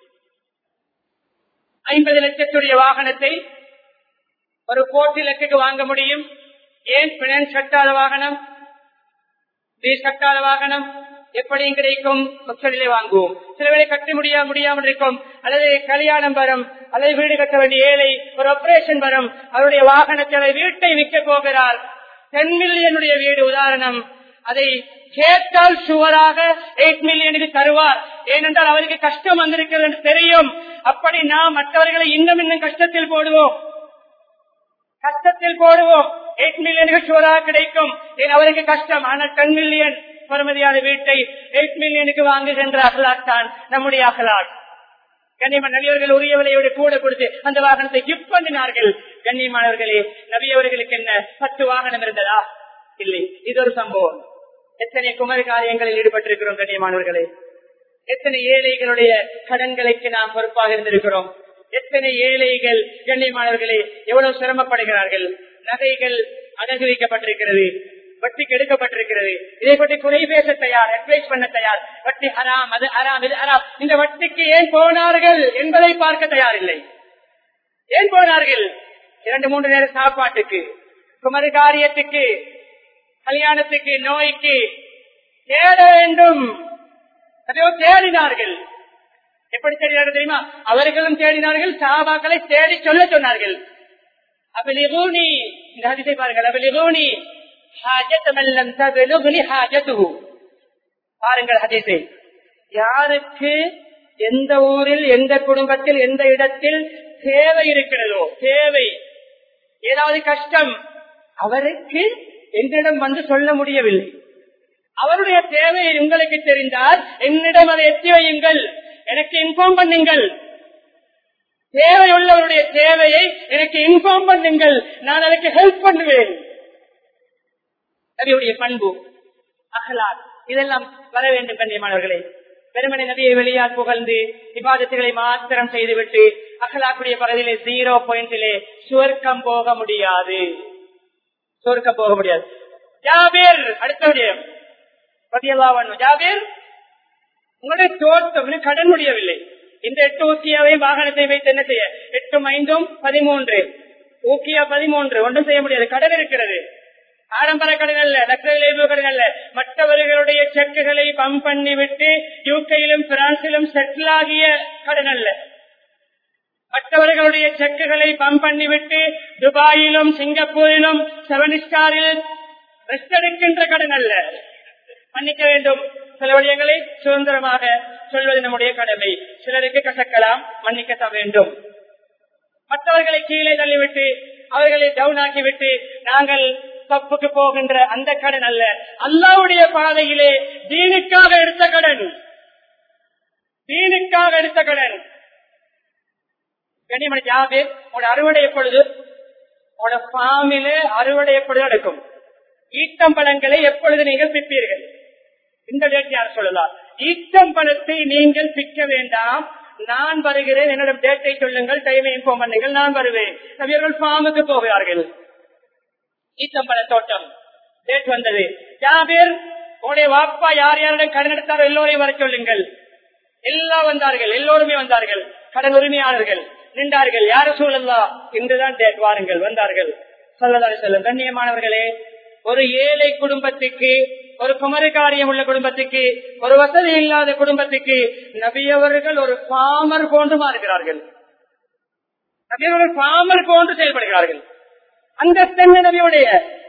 ஐம்பது லட்சத்துடைய வாகனத்தை ஒரு கோடி லட்சத்துக்கு வாங்க முடியும். ஏன்? பினான்ஸ் கட்டாத வாகனம், பீஸ் கட்டாத வாகனம் எப்படியும் கிடைக்கும், ஆப்ஷனிலே வாங்குவோம். சில வேளை கட்ட முடியா முடியாமல் இருக்கும், அல்லது கல்யாணம் வரும், அல்லது வீடு கட்ட வேண்டிய ஏழை, ஒரு ஆபரேஷன் வரும், அவருடைய வாகனத்தை வீட்டை விற்க போகிறார். டென் மில்லியனுடைய வீடு உதாரணம், அதை கேட்டால் சுவராக எயிட் மில்லியனுக்கு தருவார். ஏனென்றால் அவருக்கு கஷ்டம் வந்திருக்கிறது என்று தெரியும். அப்படி நாம் மற்றவர்களை இன்னும் இன்னும் கஷ்டத்தில் போடுவோம், கஷ்டத்தில் போடுவோம். எயிட் மில்லியனுக்கு சுவராக கிடைக்கும், ஏன் அவருக்கு கஷ்டம். ஆனால் டென் மில்லியன் பெறுமதியான வீட்டை எயிட் மில்லியனுக்கு வாங்குகின்ற அகலாக் தான் நம்முடைய அகலாக். கண்ணியமான நபியவர்கள் உரிய விலையோடு கூட கொடுத்து அந்த வாகனத்தை கிஃப்ட் பண்ணினார்கள். கண்ணியமானவர்களே, நபியவர்களுக்கு என்ன பத்து வாகனம் இருந்ததா? இல்லை. இது ஒரு சம்பவம். எத்தனை குமரி காரியங்களில் ஈடுபட்டிருக்கிறோம் கண்ணியமானவர்களே. எத்தனை ஏழைகளுடைய கடன்களுக்கு நாம் பொறுப்பாக இருந்திருக்கிறோம். எத்தனை ஏழைகள் கண்ணியமானவர்களே எவ்வளவு சிரமப்படுகிறார்கள். நகைகள் அடகு வைக்கப்பட்டிருக்கிறது, வட்டிக்கு எடுக்கப்பட்டிருக்கிறது. இதை பற்றி குறை பேச தயார், அட்வைஸ் பண்ண தயார். வட்டி ஹராம், அது ஹராம், இது ஹராம். இந்த வட்டிக்கு ஏன் போனார்கள் என்பதை பார்க்க தயாரில்லை. ஏன் போனார்கள்? இரண்டு மூன்று நேர சாப்பாட்டுக்கு, குமரி காரியத்துக்கு, கல்யாணத்துக்கு, நோய்க்கு தேட வேண்டும். அதையோ தேடினார்கள். எப்படி தேடினார்கள் தெரியுமா? அவர்களும் தேடினார்கள், சஹாபாக்களை தேடி சொல்ல சொன்னார்கள். அபிலிகூனி, இந்த ஹதீஸை பாருங்கள். அபிலிகூனி பாருங்கள் ஹதீஸை. யாருக்கு எந்த ஊரில், எந்த குடும்பத்தில், எந்த இடத்தில் தேவை இருக்கிறதோ, தேவை, ஏதாவது கஷ்டம், அவருக்கு என்னிடம் வந்து சொல்ல முடியவில்லை. அவருடைய தேவை உங்களுக்கு தெரிந்தால் என்னிடம் அதை எத்தி வையுங்கள், எனக்கு இன்ஃபார்ம் பண்ணுங்கள். தேவை உள்ளவருடைய தேவையை எனக்கு இன்ஃபார்ம் பண்ணுங்கள், நான் அதற்கு ஹெல்ப் பண்ணுவேன். நபியுடைய பண்பு, அகலாக், இதெல்லாம் வர வேண்டும் கண்ணியமானவர்களே. பெருமனை நபியை வெளியால் புகழ்ந்து இபாதத்துகளை மாத்திரம் செய்துவிட்டு அகலாக்குடைய பகுதியிலே ஜீரோ பாயிண்டிலே சுவர்க்கம் போக முடியாது, சுவர்க்கம் போக முடியாது. ஜாபீர், அடுத்த விடயம், ஜாபீர் உங்களுடைய தோட்டம் கடன் முடியவில்லை. இந்த எட்டு ஊக்கியாவை வாகனத்தை வைத்து என்ன செய்ய? எட்டும் ஐந்தும் பதிமூன்று, ஊக்கியா பதிமூன்று, ஒன்றும் செய்ய முடியாது. கடன் இருக்கிறது. ஆடம்பர கடன் அல்ல, லட்ச கடன் அல்ல. மற்றவர்களுடைய செக்குகளை பம்ப் பண்ணிவிட்டு யூகேயிலும் பிரான்சிலும் செட்டில் ஆகிய கடன் அல்ல. மற்றவர்களுடைய செக்குகளை பம்ப் பண்ணிவிட்டு துபாயிலும் சிங்கப்பூரிலும் செவன் ஸ்டாரில் ரெஸ்ட் எடுக்கின்ற கடன் அல்ல. மன்னிக்க வேண்டும், சில விடயங்களை சுதந்திரமாக சொல்வது நம்முடைய கடமை. சிலருக்கு கசக்கலாம், மன்னிக்கத்தான் வேண்டும். மற்றவர்களை கீழே தள்ளிவிட்டு அவர்களை டவுன் ஆக்கிவிட்டு நாங்கள் தப்புக்கு போகின்ற அந்த கடன் அல்ல. அல்லாஹ்வுடைய பாதையிலே தீனுக்காக எடுத்த கடன், தீனுக்காக எடுத்த கடன். கண்ணியமான ஜாபீர், உங்களோட அறுவடை எப்பொழுது? உங்களோட ஃபார்மிலே அறுவடை எப்பொழுது நடக்கும்? ஈட்டம்பழங்களை எப்பொழுது நீங்கள் பிப்பீர்கள்? இந்த டேட் யார் சொல்லலாம்? ஈட்டம்பழத்தை நீங்கள் பிக்க வேண்டாம், நான் வருகிறேன், என்னிடம் டேட்டை சொல்லுங்கள், டைமை இன்ஃபார்ம் பண்ணுங்கள், நான் வருவேன். நபியர்கள் ஃபார்முக்கு போகிறார்கள். ஈட்டம்பழ தோட்டம் டேட் வந்தது. ஜாபீர், உங்களுடைய வாப்பா யார் யாரிடம் கடன் எடுத்தாரோ எல்லோரையும் வர சொல்லுங்கள். எல்லாம் வந்தார்கள், எல்லோருமே வந்தார்கள். கடன் உரிமையாளர்கள் நின்றார்கள். யார சூழல்லா, இன்றுதான் டேட், வாருங்கள். வந்தார்கள். ஸல்லல்லாஹு அலைஹி வஸல்லம். கண்ணியமானவர்களே, ஒரு ஏழை குடும்பத்துக்கு, ஒரு குமரி காரியம் உள்ள குடும்பத்துக்கு, ஒரு வசதி இல்லாத குடும்பத்துக்கு நபியவர்கள் ஒரு ஃபார்மர் போன்று மாறுகிறார்கள். நபியவர்கள் ஃபார்மர் போன்று செயல்படுகிறார்கள். அந்த தென்னை நபியுடைய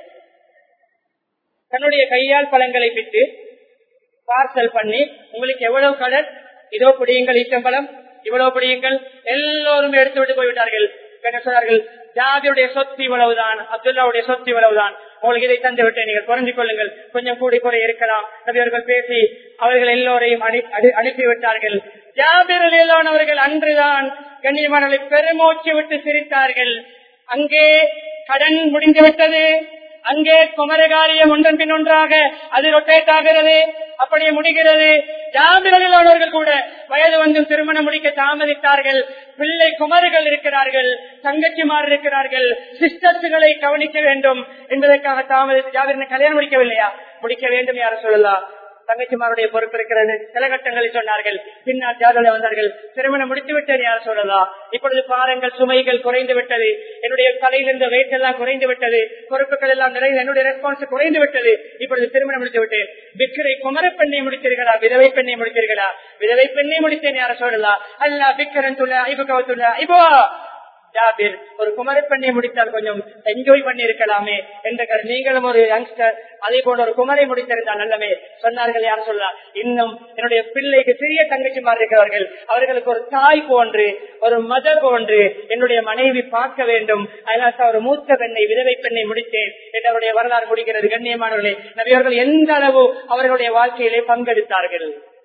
தன்னுடைய கையால் பழங்களை விட்டு பார்சல் பண்ணி, உங்களுக்கு எவ்வளவு கடன், இதோ பிடியுங்கள், ஈச்சம்பழம் இவ்வளவு பிடியுங்கள், எல்லோரும் எடுத்து விட்டு போய்விட்டார்கள். சொன்னார்கள், ஜாபியுடைய சொத்து இவ்வளவுதான், அப்துல்லாவுடைய சொத்து இவ்வளவுதான், உங்களுக்கு இதை தந்து விட்டு நீங்கள் குறைஞ்சு கொள்ளுங்கள், கொஞ்சம் கூடி குறை இருக்கலாம். நபியவர்கள் பேசி அவர்கள் எல்லோரையும் அனுப்பிவிட்டார்கள். ஜாபிர் ரலியல்லாஹு அவர்கள் அன்றுதான் கண்ணியமானவர்களை பெருமூச்சு விட்டு சிரித்தார்கள். அங்கே கடன் முடிந்து விட்டது, அங்கே குமரகாரியம் ஒன்றன் பின் ஒன்றாக அது ரொட்டேட் ஆகிறது, அப்படியே முடிகிறது. ஜாபிர் ரலியல்லாஹு அவர்கள் கூட வயது வந்தும் திருமணம் முடிக்க தாமதித்தார்கள். பிள்ளை குமர்கள் இருக்கிறார்கள், தங்கச்சிமார் இருக்கிறார்கள், சிஸ்டர்ஸ்களை கவனிக்க வேண்டும் என்பதற்காக தாமதித்து ஜாபிர் கல்யாணம் முடிக்கவில்லையா? முடிக்க வேண்டும் யார சொல்லலாம், தங்கச்சிமாருடைய பொறுப்பு இருக்கிறது. சில கட்டங்களில் சொன்னார்கள். பின்னால் ஜாதல வந்தார்கள், திருமணம் முடித்து விட்டேன் யார சொல்லலாம். இப்பொழுது பாருங்கள், சுமைகள் குறைந்து விட்டது, என்னுடைய தலையில் இருந்த வெயிட் எல்லாம் குறைந்து விட்டது, பொறுப்புகள் எல்லாம் நிறைந்து, என்னுடைய ரெஸ்பான்ஸ் குறைந்து விட்டது, இப்பொழுது திருமணம் முடித்து விட்டேன். பிக்கரை குமர பெண்ணை முடித்தீர்களா, விதவை பெண்ணை முடித்தீர்களா? விதவை பெண்ணை முடித்தேன் யார சொல்லலாம். அல்லா பிக்கரன் துள்ள ஐபு கவத்துள்ள ஐபோ ஜாபிர், ஒரு குமரப்பெண்ணை முடித்தால் கொஞ்சம் என்ஜாய் பண்ணி இருக்கலாமே என்ற நீங்களும் ஒரு யங்ஸ்டர் அதே போன்ற ஒரு குமரை முடித்திருந்தால் நல்லவே சொன்னார்கள். யார் சொல்லலாம், இன்னும் என்னுடைய பிள்ளைக்கு சிறிய தங்கச்சிமார் இருக்கிறார்கள், அவர்களுக்கு ஒரு தாய் போன்று, ஒரு மதர் போன்று என்னுடைய மனைவி பார்க்க வேண்டும், அதனால ஒரு மூத்த பெண்ணை, விதவை பெண்ணை முடித்தேன் என்று அவருடைய வரலாறு முடிக்கிறது. கண்ணியமானவர்களே, நபியவர்கள் எந்த அளவு அவர்களுடைய வாழ்க்கையிலே பங்கெடுத்தார்கள்.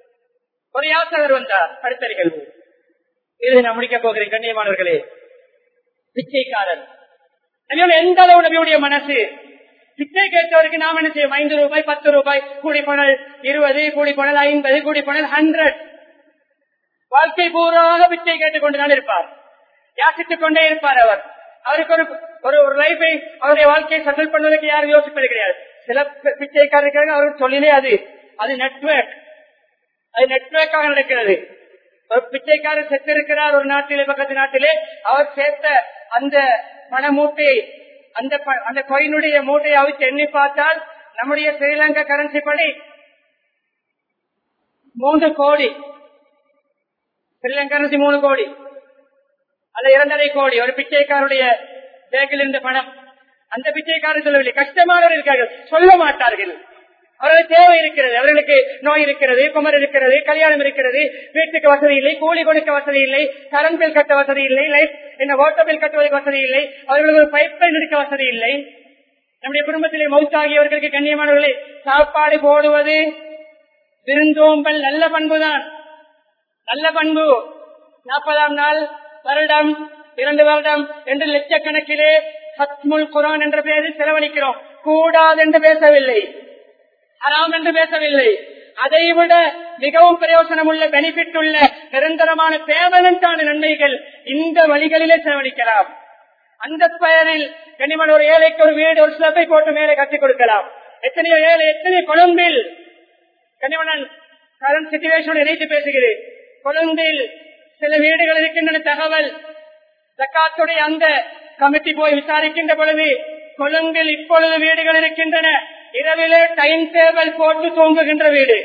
ஒரு யாசகர் வந்தார், அடுத்த நிகழ்வு இதை நான் முடிக்க போகிறேன். கண்ணியமானவர்களே, பிச்சைக்காரன் எந்த அளவு நபியுடைய மனசு, பிச்சை கேட்டவருக்கு நாம் என்ன செய்யும்? ஐந்து ரூபாய், பத்து ரூபாய், கூடி போனல் இருபது, கூடி போனல் ஐம்பது, கூடி போனல் ஹண்ட்ரட், வாழ்க்கை பூராக பிச்சை கேட்டுக் கொண்டுதான் இருப்பார், யாசித்துக் கொண்டே இருப்பார். அவர் அவருக்கு ஒரு ஒரு லைஃபை, அவருடைய வாழ்க்கையை செட்டில் பண்ணுவதற்கு யாரும் யோசிப்பது கிடையாது. சில பிச்சைக்காரர்கள் அவருக்கு சொல்லிலே அது அது நெட்வொர்க், அது நெட்வொர்க்காக நடக்கிறது. ஒரு பிச்சைக்காரர் செத்து இருக்கிறார் ஒரு நாட்டிலே, பக்கத்து நாட்டிலே, அவர் சேர்த்த அந்த பண மூட்டையை, அந்த அந்த கோயினுடைய மூட்டையை அவிச்சு எண்ணி பார்த்தால் நம்முடைய ஸ்ரீலங்கா கரன்சி படி மூன்று கோடி, ஸ்ரீலங்கா கரன்சி மூணு கோடி அல்ல இரண்டரை கோடி ஒரு பிச்சைக்காரருடைய பேக்கில் இருந்த பணம். அந்த பிச்சைக்காரர் சொல்லவில்லை, கஷ்டமானவர் இருக்கார்கள், சொல்ல மாட்டார்கள். அவர்களுக்கு தேவை இருக்கிறது, அவர்களுக்கு நோய் இருக்கிறது, குமர் இருக்கிறது, கல்யாணம் இருக்கிறது, வீட்டுக்கு வசதி இல்லை, கூலி கொடுக்க வசதி இல்லை, கரண்ட் பில் கட்ட வசதி இல்லை, லைட் என்ன வாட்டர் பில் கட்டுவதற்கு வசதி இல்லை, அவர்களுக்கு ஒரு பைப் லைன் இருக்க வசதி இல்லை. நம்முடைய குடும்பத்திலே மௌத்தாகியவர்களுக்கு கண்ணியமானவர்களை சாப்பாடு போடுவது, விருந்தோம்பல் நல்ல பண்புதான், நல்ல பண்பு. நாற்பதாம் நாள், வருடம், இரண்டு வருடம் என்று லட்சக்கணக்கிலே ஹத்முல் குர்ஆன் என்ற பெயரில் செலவழிக்கிறோம். கூடாது என்று பேசவில்லை, ஹராம் என்று பேசவில்லை. அதைவிட மிகவும் பிரயோசனம் உள்ள, பெனிஃபிட் உள்ள, நிரந்தரமான பேமனண்டான நன்மைகள் இந்த வழிகளிலே செலவழிக்கலாம். அந்த பெயரில் கனிமன் ஒரு ஏழைக்கு ஒரு வீடு, ஒரு ஸ்லப்பை போட்டு மேலே கட்டிக் கொடுக்கலாம். எத்தனையோ ஏழை, எத்தனை கொழும்பில் கனிமனன் கரண்ட் சிச்சுவேஷன் இணைத்து பேசுகிறேன். கொழும்பில் சில வீடுகள் இருக்கின்றன. தகவல் ஜக்காத்துடைய அந்த கமிட்டி போய் விசாரிக்கின்ற பொழுது, கொழும்பில் இப்பொழுது வீடுகள் இருக்கின்றன, இரவிலே டைம் டேபிள் போட்டு தூங்குகின்ற வீடு,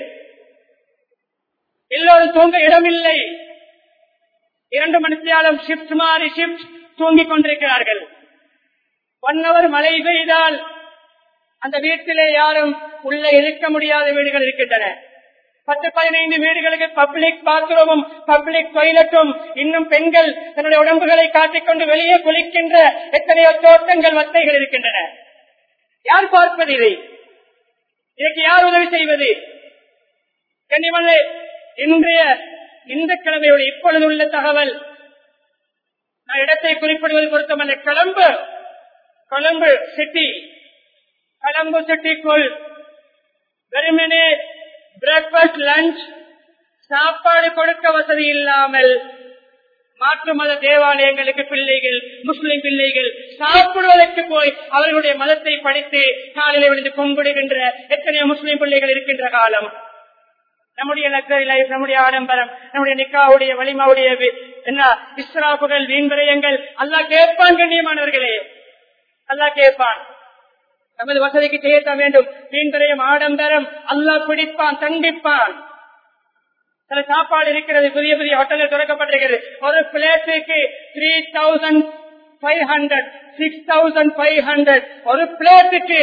எல்லோரும் தூங்க இடமில்லை, இரண்டு மணித்தியாலம் ஷிப்ட் மாறி ஷிப்ட் தூங்கிக் கொண்டிருக்கிறார்கள். ஒன் அவர் மழை பெய்தால் அந்த வீட்டிலே யாரும் உள்ளே இருக்க முடியாத வீடுகள் இருக்கின்றன. பத்து பதினைந்து வீடுகளுக்கு பப்ளிக் பாத்ரூமும் பப்ளிக் டாய்லெட்டும், இன்னும் பெண்கள் தன்னுடைய உடம்புகளை காட்டிக்கொண்டு வெளியே குளிக்கின்ற எத்தனையோ தோட்டங்கள், வத்தைகள் இருக்கின்றன. யார் பார்ப்பது இதை? இதற்கு யார் உதவி செய்வது? கண்ணியமல்ல, இன்றைய இந்த கிழமையோடு இப்பொழுது உள்ள தகவல், நான் இடத்தை குறிப்பிடுவது பொருத்தமல்ல, கொழும்பு கொழும்பு சிட்டி கொழும்பு சிட்டிக்குள் வெறுமனே பிரேக்பாஸ்ட், லஞ்ச், சாப்பாடு கொடுக்க வசதி இல்லாமல் மாற்று மத தேவாலயங்களுக்கு பிள்ளைகள், முஸ்லிம் பிள்ளைகள் சாப்பிடுவதற்கு போய் அவர்களுடைய மதத்தை படித்து காலையில் விழுந்து கும்பிடுகின்ற எத்தனையோ முஸ்லிம் பிள்ளைகள் இருக்கின்ற காலம். நம்முடைய லக்ஸரி லைஃப், நம்முடைய ஆடம்பரம், நம்முடைய நிக்காவுடைய வலிமாவுடைய என்ன இஸ்ராப்புகள், வீண்விரயங்கள் அல்லாஹ் கேட்பான். கண்ணியமானவர்களே, அல்லாஹ் கேட்பான். நமது வசதிக்கு செய்யத்தான் வேண்டும். வீண்பரையும் ஆடம்பரம் அல்லாஹ் பிடிப்பான், தண்டிப்பான். சில சாப்பாடு இருக்கிறது, புதிய புதிய ஹோட்டலில் திறக்கப்பட்டிருக்கிறது. ஒரு பிளேட்டுக்கு three thousand five hundred six thousand five hundred ஒரு பிளேட்டுக்கு.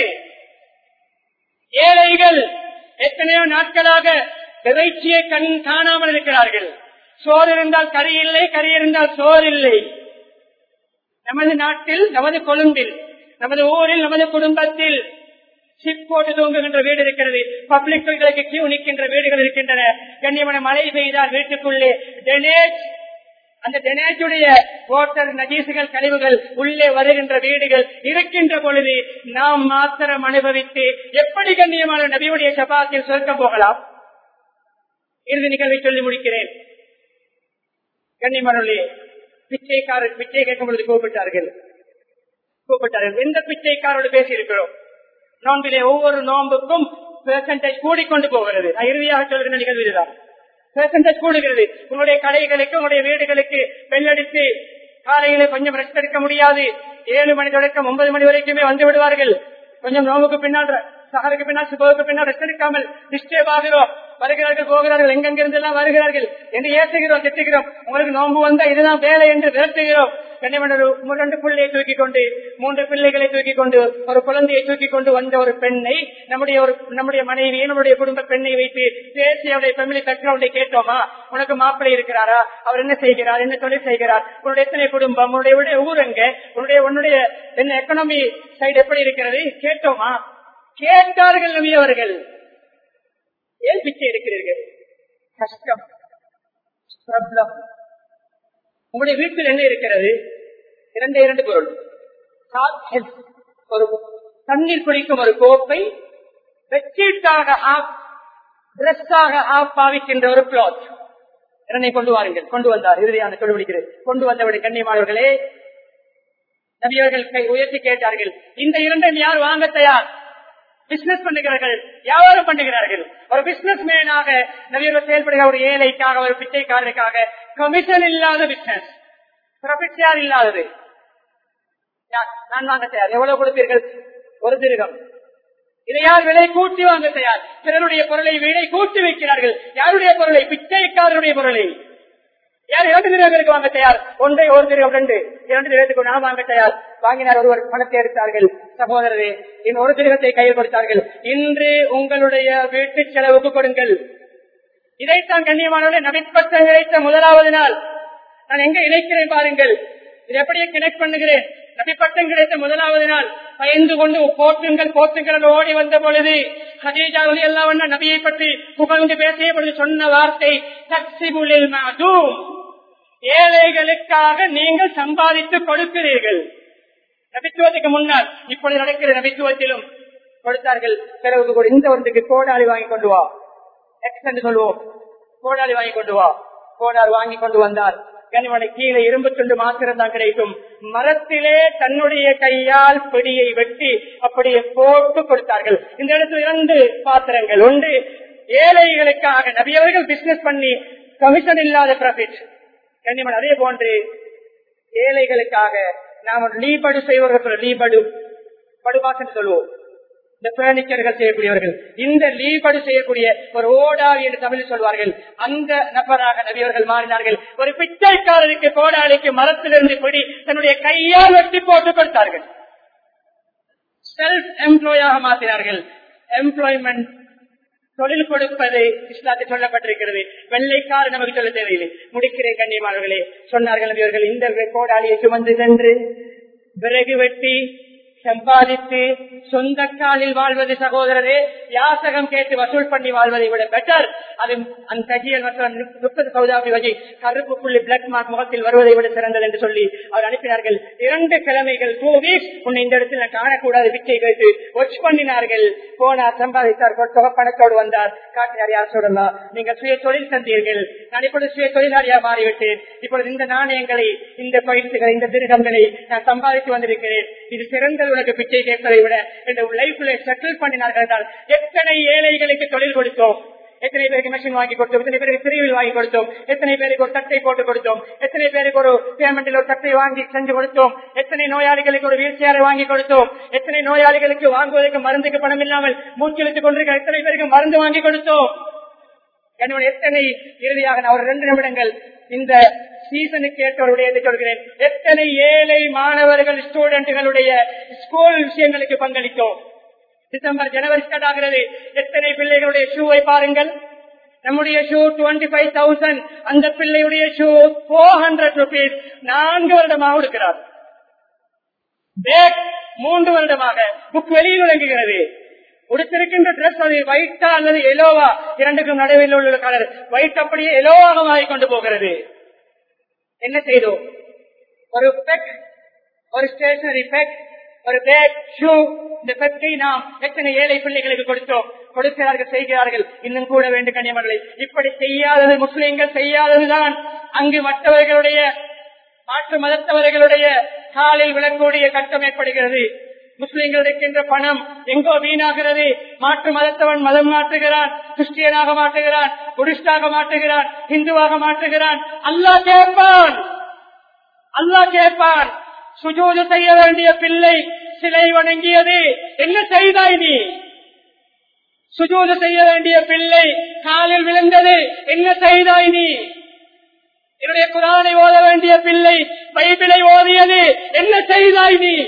ஏழைகள் எத்தனையோ நாட்களாக இறைச்சியை கண் காணாமல் இருக்கிறார்கள். சோறு இருந்தால் கறி இல்லை, கறி இருந்தால் சோறு இல்லை. நமது நாட்டில், நமது கொழும்பில், நமது ஊரில், நமது குடும்பத்தில் சிப் போட்டு தூங்குகின்ற வீடு இருக்கிறது. பப்ளிக் தொழில்களுக்கு கியூ நிற்கின்ற வீடுகள் இருக்கின்றன. கண்ணியமான மழை பெய்தால் வீட்டுக்குள்ளே டெனேஜ், அந்த டெனேஜுடைய வாட்டர் நஜீசுகள் கழிவுகள் உள்ளே வருகின்ற வீடுகள் இருக்கின்ற பொழுது நாம் மாத்திரம் அனுபவித்து எப்படி கண்ணியமான நபியுடைய சபாத்தில் சொர்க்கம் போகலாம்? இறுதி நிகழ்வை சொல்லி முடிக்கிறேன். கண்ணியமானே, பிச்சைக்காரர் பிச்சை கேட்கும் பொழுது கூப்பிட்டார்கள் கூப்பிட்டார்கள் எந்த பிச்சைக்காரோடு பேசி இருக்கிறோம்? நோன்பிலே ஒவ்வொரு நோன்புக்கும் பெர்சன்டேஜ் கூடிக்கொண்டு போகிறது. நான் இறுதியாக சொல்கிற நிகழ்வு இதுதான். பெர்சன்டேஜ் கூடுகிறது. உங்களுடைய கடைகளுக்கு, உங்களுடைய வீடுகளுக்கு பெல்லடித்து காலையில கொஞ்சம் ரெஸ்ட் எடுக்க முடியாது. ஏழு மணி தொடக்கம் ஒன்பது மணி வரைக்குமே வந்து விடுவார்கள். கொஞ்சம் நோம்புக்கு பின்னால், சகருக்கு பின்னால், சுபவுக்கு பின்னால் ரெஸ்ட் எடுக்காமல் டிஸ்டர்ப் ஆகிறோம். வருகிறார்கள், போகிறார்கள், எங்கெங்கிருந்து எல்லாம் வருகிறார்கள் என்று ஏற்றுகிறோம், திட்டுகிறோம். உங்களுக்கு நோம்பு வந்தா இதுதான் வேலை என்று விரட்டுகிறோம். ரெண்டு பிள்ளையை தூக்கி கொண்டு, மூன்று பிள்ளைகளை தூக்கி கொண்டு, ஒரு குழந்தையை தூக்கி கொண்டு வந்த ஒரு பெண்ணை, நம்முடைய ஒரு நம்முடைய மனைவியை, நம்முடைய குடும்ப பெண்ணை வைத்து பேசி அவருடைய ஃபேமிலி பேக்ரவுண்டை கேட்டோமா? உனக்கு மாப்பிள்ளை இருக்கிறாரா? அவர் என்ன செய்கிறார்? என்ன தொழில் செய்கிறார்? உன்னுடைய எத்தனை குடும்பம்? உன்னுடைய ஊர் எங்க? உன்னுடைய உன்னுடைய என்ன எக்கனாமி சைடு எப்படி இருக்கிறது? கேட்டோமா? கேட்டார்கள் நபி அவர்கள். ஏன் பிச்சை இருக்கிறீர்கள்? கஷ்டம், பிரபலம். உங்களுடைய வீட்டில் என்ன இருக்கிறது? இரண்டு இரண்டு பொருள். ஒரு தண்ணீர் குடிக்கும் ஒரு கோப்பை, பெட்ஷீட்டாக ஆப், டிரெஸ்ஸாக ஆப் பாவிக்கின்ற ஒரு கிளாத். இரண்டை கொண்டு வாருங்கள். கொண்டு வந்தார். இறுதியான சொல்லிவிடுகிறேன். கொண்டு வந்தவருடைய கண்ணியமானவர்களே, நபியவர்கள் கை உயர்த்தி கேட்டார்கள், இந்த இரண்டையும் யார் வாங்க தயார்? பிசினஸ் பண்ணுகிறார்கள், வியாபாரம் பண்ணுகிறார்கள். ஒரு பிசினஸ் மேனாக நபியர்கள் செயல்படுகிற ஒரு ஏழைக்காக, ஒரு பிச்சைக்காரருக்காக கமிஷன் இல்லாத பிசினஸ், ப்ராஃபிட் ஷேர் இல்லாதது. நான் வாங்க தயார். எவ்வளவு கொடுப்பீர்கள்? ஒரு திருகம். இதை யார் விலை கூட்டி வாங்க தயார்? பிறருடைய பொருளை விலை கூட்டி வைக்கிறார்கள். யாருடைய பொருளை? பிச்சைக்காரருடைய பொருளை. யார் இரண்டு திருகங்களுக்கு வாங்க தயார்? ஒன்றை ஒரு திருகம், ரெண்டு இரண்டு திருகத்துக்கு நான் வாங்க தயார். வாங்கினார். ஒருவர் பணத்தை எடுத்தார்கள். சகோதரரே, இன்னும் ஒரு திருகத்தை கையில் கொடுத்தார்கள். இன்று உங்களுடைய வீட்டு செலவுக்கு கொடுங்கள். இதைத்தான் கண்ணியமானவர்களே நபிப்பட்டம் கிடைத்த முதலாவது நாள். நான் எங்க இணைக்கிறேன் பாருங்கள். இது எப்படியே கனெக்ட் பண்ணுகிறேன். நபிப்பட்டம் கிடைத்த முதலாவது நாள் பயந்து கொண்டு போற்றுங்கள் போற்றுங்கள் ஓடி வந்த பொழுது ஹதீஜா ரலியல்லாஹு அன்ஹா நபியை பற்றி புகழ்ந்து பேசிய பொழுது சொன்ன வார்த்தை, தக்ஸிபுல் மஅதூம், ஏழைகளுக்காக நீங்கள் சம்பாதித்து கொடுக்கிறீர்கள். நபித்துவத்துக்கு முன்னால் இப்பொழுது நடக்கிற நபித்துவத்திலும் கொடுத்தார்கள். செலவுக்கு கூட இந்த ஒன்றுக்கு கோடாலி வாங்கி கொண்டு வா, எக்ஸ் என்று சொல்லுவோம். கோடாலி வாங்கி கொண்டு வா. கோடால் வாங்கி கொண்டு வந்தார். கனிமனை கீழே இரும்பு துண்டு மாத்திரம் தான் கிடைக்கும். மரத்திலே தன்னுடைய கையால் பிடியை வெட்டி அப்படியே போட்டு கொடுத்தார்கள். இந்த இடத்துல இரண்டு பாத்திரங்கள். ஒன்று ஏழைகளுக்காக நபியவர்கள் பிசினஸ் பண்ணி கமிஷன் இல்லாத ப்ராஃபிட். கனிமன் அதே போன்று ஏழைகளுக்காக நாம் லீபடு செய்வர்கள், லீபடு படுபாசன் சொல்லுவோம். இந்த பர்னிச்சர்கள் செய்யக்கூடியவர்கள், இந்த லீபடு செய்யக்கூடிய ஒரு ஓடாவி என்று தமிழில் சொல்வார்கள். அந்த நபராக நபியவர்கள் மாறினார்கள். ஒரு பிச்சைக்காரருக்கு கோடாளிக்கு மரத்திலிருந்து பிடி தன்னுடைய கையால் வெட்டி போட்டு கொடுத்தார்கள். செல்ஃப் எம்ப்ளாயாக மாற்றினார்கள். எம்ப்ளாய்மெண்ட், தொழில் கொடுப்பது இஸ்லாத்தில் சொல்லப்பட்டிருக்கிறது. வெள்ளைக்கார நமக்கு சொல்ல தேவையில்லை. முடிக்கிறேன் கண்ணியமானவர்களே. சொன்னார்கள் நபியவர்கள், இந்த கோடாளியை சுமந்து சென்று விறகு வெட்டி சம்பாதித்து சொந்த காலில் வாழ்வது சகோதரரே, யாசகம் கேட்டு வசூல் பண்ணி வாழ்வதை விட பெட்டர். அது அந்த கஜியல் மற்றும் முப்பது சௌதாபி வகை கருப்பு புள்ளி பிளக் மார்க் முகத்தில் வருவதை விட சிறந்தது என்று சொல்லி அவர் அனுப்பினார்கள். இரண்டு கிழமைகள், டூ வீக்ஸ் உன்னை இந்த இடத்தில் காணக்கூடாது பிச்சை கேட்டு வாட்ச் பண்ணினார்கள். போனார், சம்பாதித்தார், தொகை பணத்தோடு வந்தார். காட்டினார், யார் சொல்லலாம், நீங்கள் சுய தொழில் தந்தீர்கள், நான் இப்பொழுது சுய தொழிலாளியாக மாறிவிட்டேன். இப்பொழுது இந்த நாணயங்களை, இந்த பயிற்சிகளை, இந்த திருகங்களை நான் சம்பாதித்து வந்திருக்கிறேன். இது சிறந்தது உனக்கு பிச்சை கேட்பதை விட என்று லைஃப்ல செட்டில் பண்ணினார்கள். எத்தனை ஏழைகளுக்கு தொழில் கொடுத்தோம், எத்தனை பேருக்கு மெஷின் வாங்கி கொடுத்தோம், எத்தனை பேருக்கு பிரிவில் வாங்கி கொடுத்தோம், எத்தனை பேருக்கு ஒரு தட்டை போட்டு கொடுத்தோம், எத்தனை பேருக்கு ஒரு பேமெண்டில் ஒரு தட்டை வாங்கி செஞ்சு கொடுத்தோம், எத்தனை நோயாளிகளுக்கு ஒரு வீல் சேரை வாங்கி கொடுத்தோம், எத்தனை நோயாளிகளுக்கு வாங்குவதற்கு மருந்துக்கு பணம் இல்லாமல் மூச்செழுத்துக் கொண்டிருக்கிற எத்தனை பேருக்கு மருந்து வாங்கி கொடுத்தோம். எத்தனை இறுதியாக நான் ஒரு ரெண்டு நிமிடங்கள் இந்த சீசனுக்கு ஏற்றவருடைய சொல்கிறேன். எத்தனை ஏழை மாணவர்கள் ஸ்டூடெண்ட்களுடைய ஸ்கூல் விஷயங்களுக்கு பங்களித்தோம். டிசம்பர் ஜனவரி ஸ்டார்ட் ஆகிறது. எத்தனை பிள்ளைகளுடைய ஷூவை பாருங்கள். நம்முடைய ஷூ டுவெண்ட்டி ஃபைவ் தௌசண்ட், அந்த பிள்ளையுடைய ஷூ போர் ஹண்ட்ரட் ருபீஸ். நான்கு வருடமாக கொடுக்கிறார். பேக் மூன்று வருடமாக. புக் வெளியில் விளங்குகிறது. உடுத்திருக்கின்ற டிரெஸ் அது ஒயிட்டா அல்லது எலோவா, இரண்டுக்கும் நடுவில் உள்ள கலர் ஒயிட் அப்படியே எலோவாக மாறிக்கொண்டு போகிறது. என்ன செய்தோம்? ஒரு பெக், ஒரு ஸ்டேஷனரி பெக், ஒரு பேக், ஷூ, இந்த பெக்கை நாம் எத்தனை ஏழை பிள்ளைகளுக்கு கொடுத்தோம். கொடுக்கிறார்கள், செய்கிறார்கள். இன்னும் கூட வேண்டும் கண்ணியமர்களை. இப்படி செய்யாதது முஸ்லிம்கள் செய்யாததுதான் அங்கு மற்றவர்களுடைய மாற்று மதத்தவர்களுடைய காலில் விளங்கக்கூடிய கட்டம் ஏற்படுகிறது. முஸ்லிம்கள் இருக்கின்ற பணம் எங்கோ வீணாகிறது. மாற்று மதத்தவன் மதம் மாற்றுகிறான், கிறிஸ்டியனாக மாற்றுகிறான், புடிஸ்டாக மாற்றுகிறான், இந்துவாக மாற்றுகிறான். அல்லாஹ் கேட்பான், அல்லாஹ் கேட்பான். சுஜூது செய்ய வேண்டிய பிள்ளை சிலை வணங்கியது, என்ன செய்தாய் நீ? சுஜூது செய்ய வேண்டிய பிள்ளை காலில் விழுந்தது, என்ன செய்தாய் நீ? என்னுடைய குர்ஆனை ஓத வேண்டிய பிள்ளை பைபிளை ஓதியது, என்ன செய்தாய் நீ?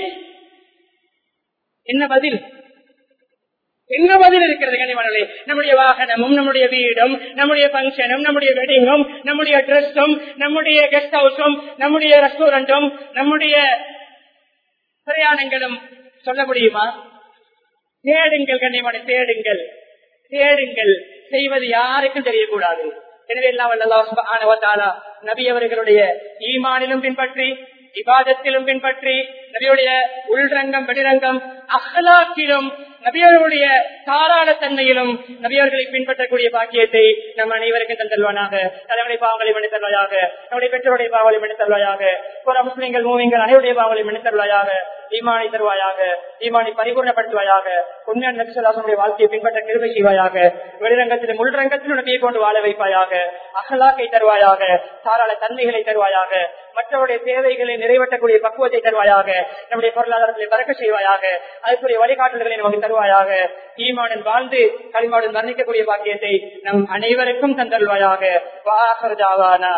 என்ன பதில்? என்ன பதில் இருக்கிறது கனிமணி? நம்முடைய வாகனமும், நம்முடைய வீடும், நம்முடைய பங்கனும், நம்முடைய வெட்டிங்கும், நம்முடைய டிரெஸ்ஸும், நம்முடைய கெஸ்ட் ஹவுஸும், நம்முடைய ரெஸ்டாரண்டும், நம்முடைய பிரயாணங்களும் சொல்ல முடியுமா? தேடுங்கள் கண்ணியமான, தேடுங்கள், தேடுங்கள். செய்வது யாருக்கும் தெரியக்கூடாது. எனவே எல்லாம் அல்லாஹ் சுப்ஹானஹு வ தஆலா நபி அவர்களுடைய ஈமானிலும் பின்பற்றி, இபாதத்திலும் பின்பற்றி, நபியுடைய உள்ரங்கம் வெளிரங்கம் அஹ்லாக்கிலும், நபியர்களுடைய தாராள தன்மையிலும் நபியர்களை பின்பற்றக்கூடிய பாக்கியத்தை நம் அனைவருக்கும் தந்தல்வானாக. தலைவருடைய பாவங்களை மன்னித்தல்வாயாக, நம்முடைய பெற்றோருடைய பாவங்களை மன்னித்தல்வாயாக, புற முஸ்லிம்கள் மூவிங்கள் அனைவருடைய பாவங்களை மன்னித்தல்வாயாக. ஈமானை தருவாயாக, ஈமானை பரிபூர்ணப்படுத்துவாயாக. உண்மையான நபி ஸல்லல்லாஹு அலைஹி வஸல்லம் வாழ்க்கையை பின்பற்ற கிருபை செய்வாயாக. வெளிரங்கத்திலும் உள்ரங்கத்திலும் நபியை கொண்டு வாழ வைப்பாயாக. அஹ்லாக்கை தருவாயாக, தாராள தன்மைகளை தருவாயாக, மற்றவருடைய தேவைகளை நிறைவேற்றக்கூடிய பக்குவத்தை தருவாயாக. நம்முடைய பொருளாதாரத்தை பறக்க செய்வாயாக. அதுக்குரிய வழிகாட்டல்களை நமக்கு தருவாயாக. ஈமானுடன் வாழ்ந்து களிமாவுடன் வர்ணிக்கக்கூடிய பாக்கியத்தை நம் அனைவருக்கும் தந்தல்வாயாக.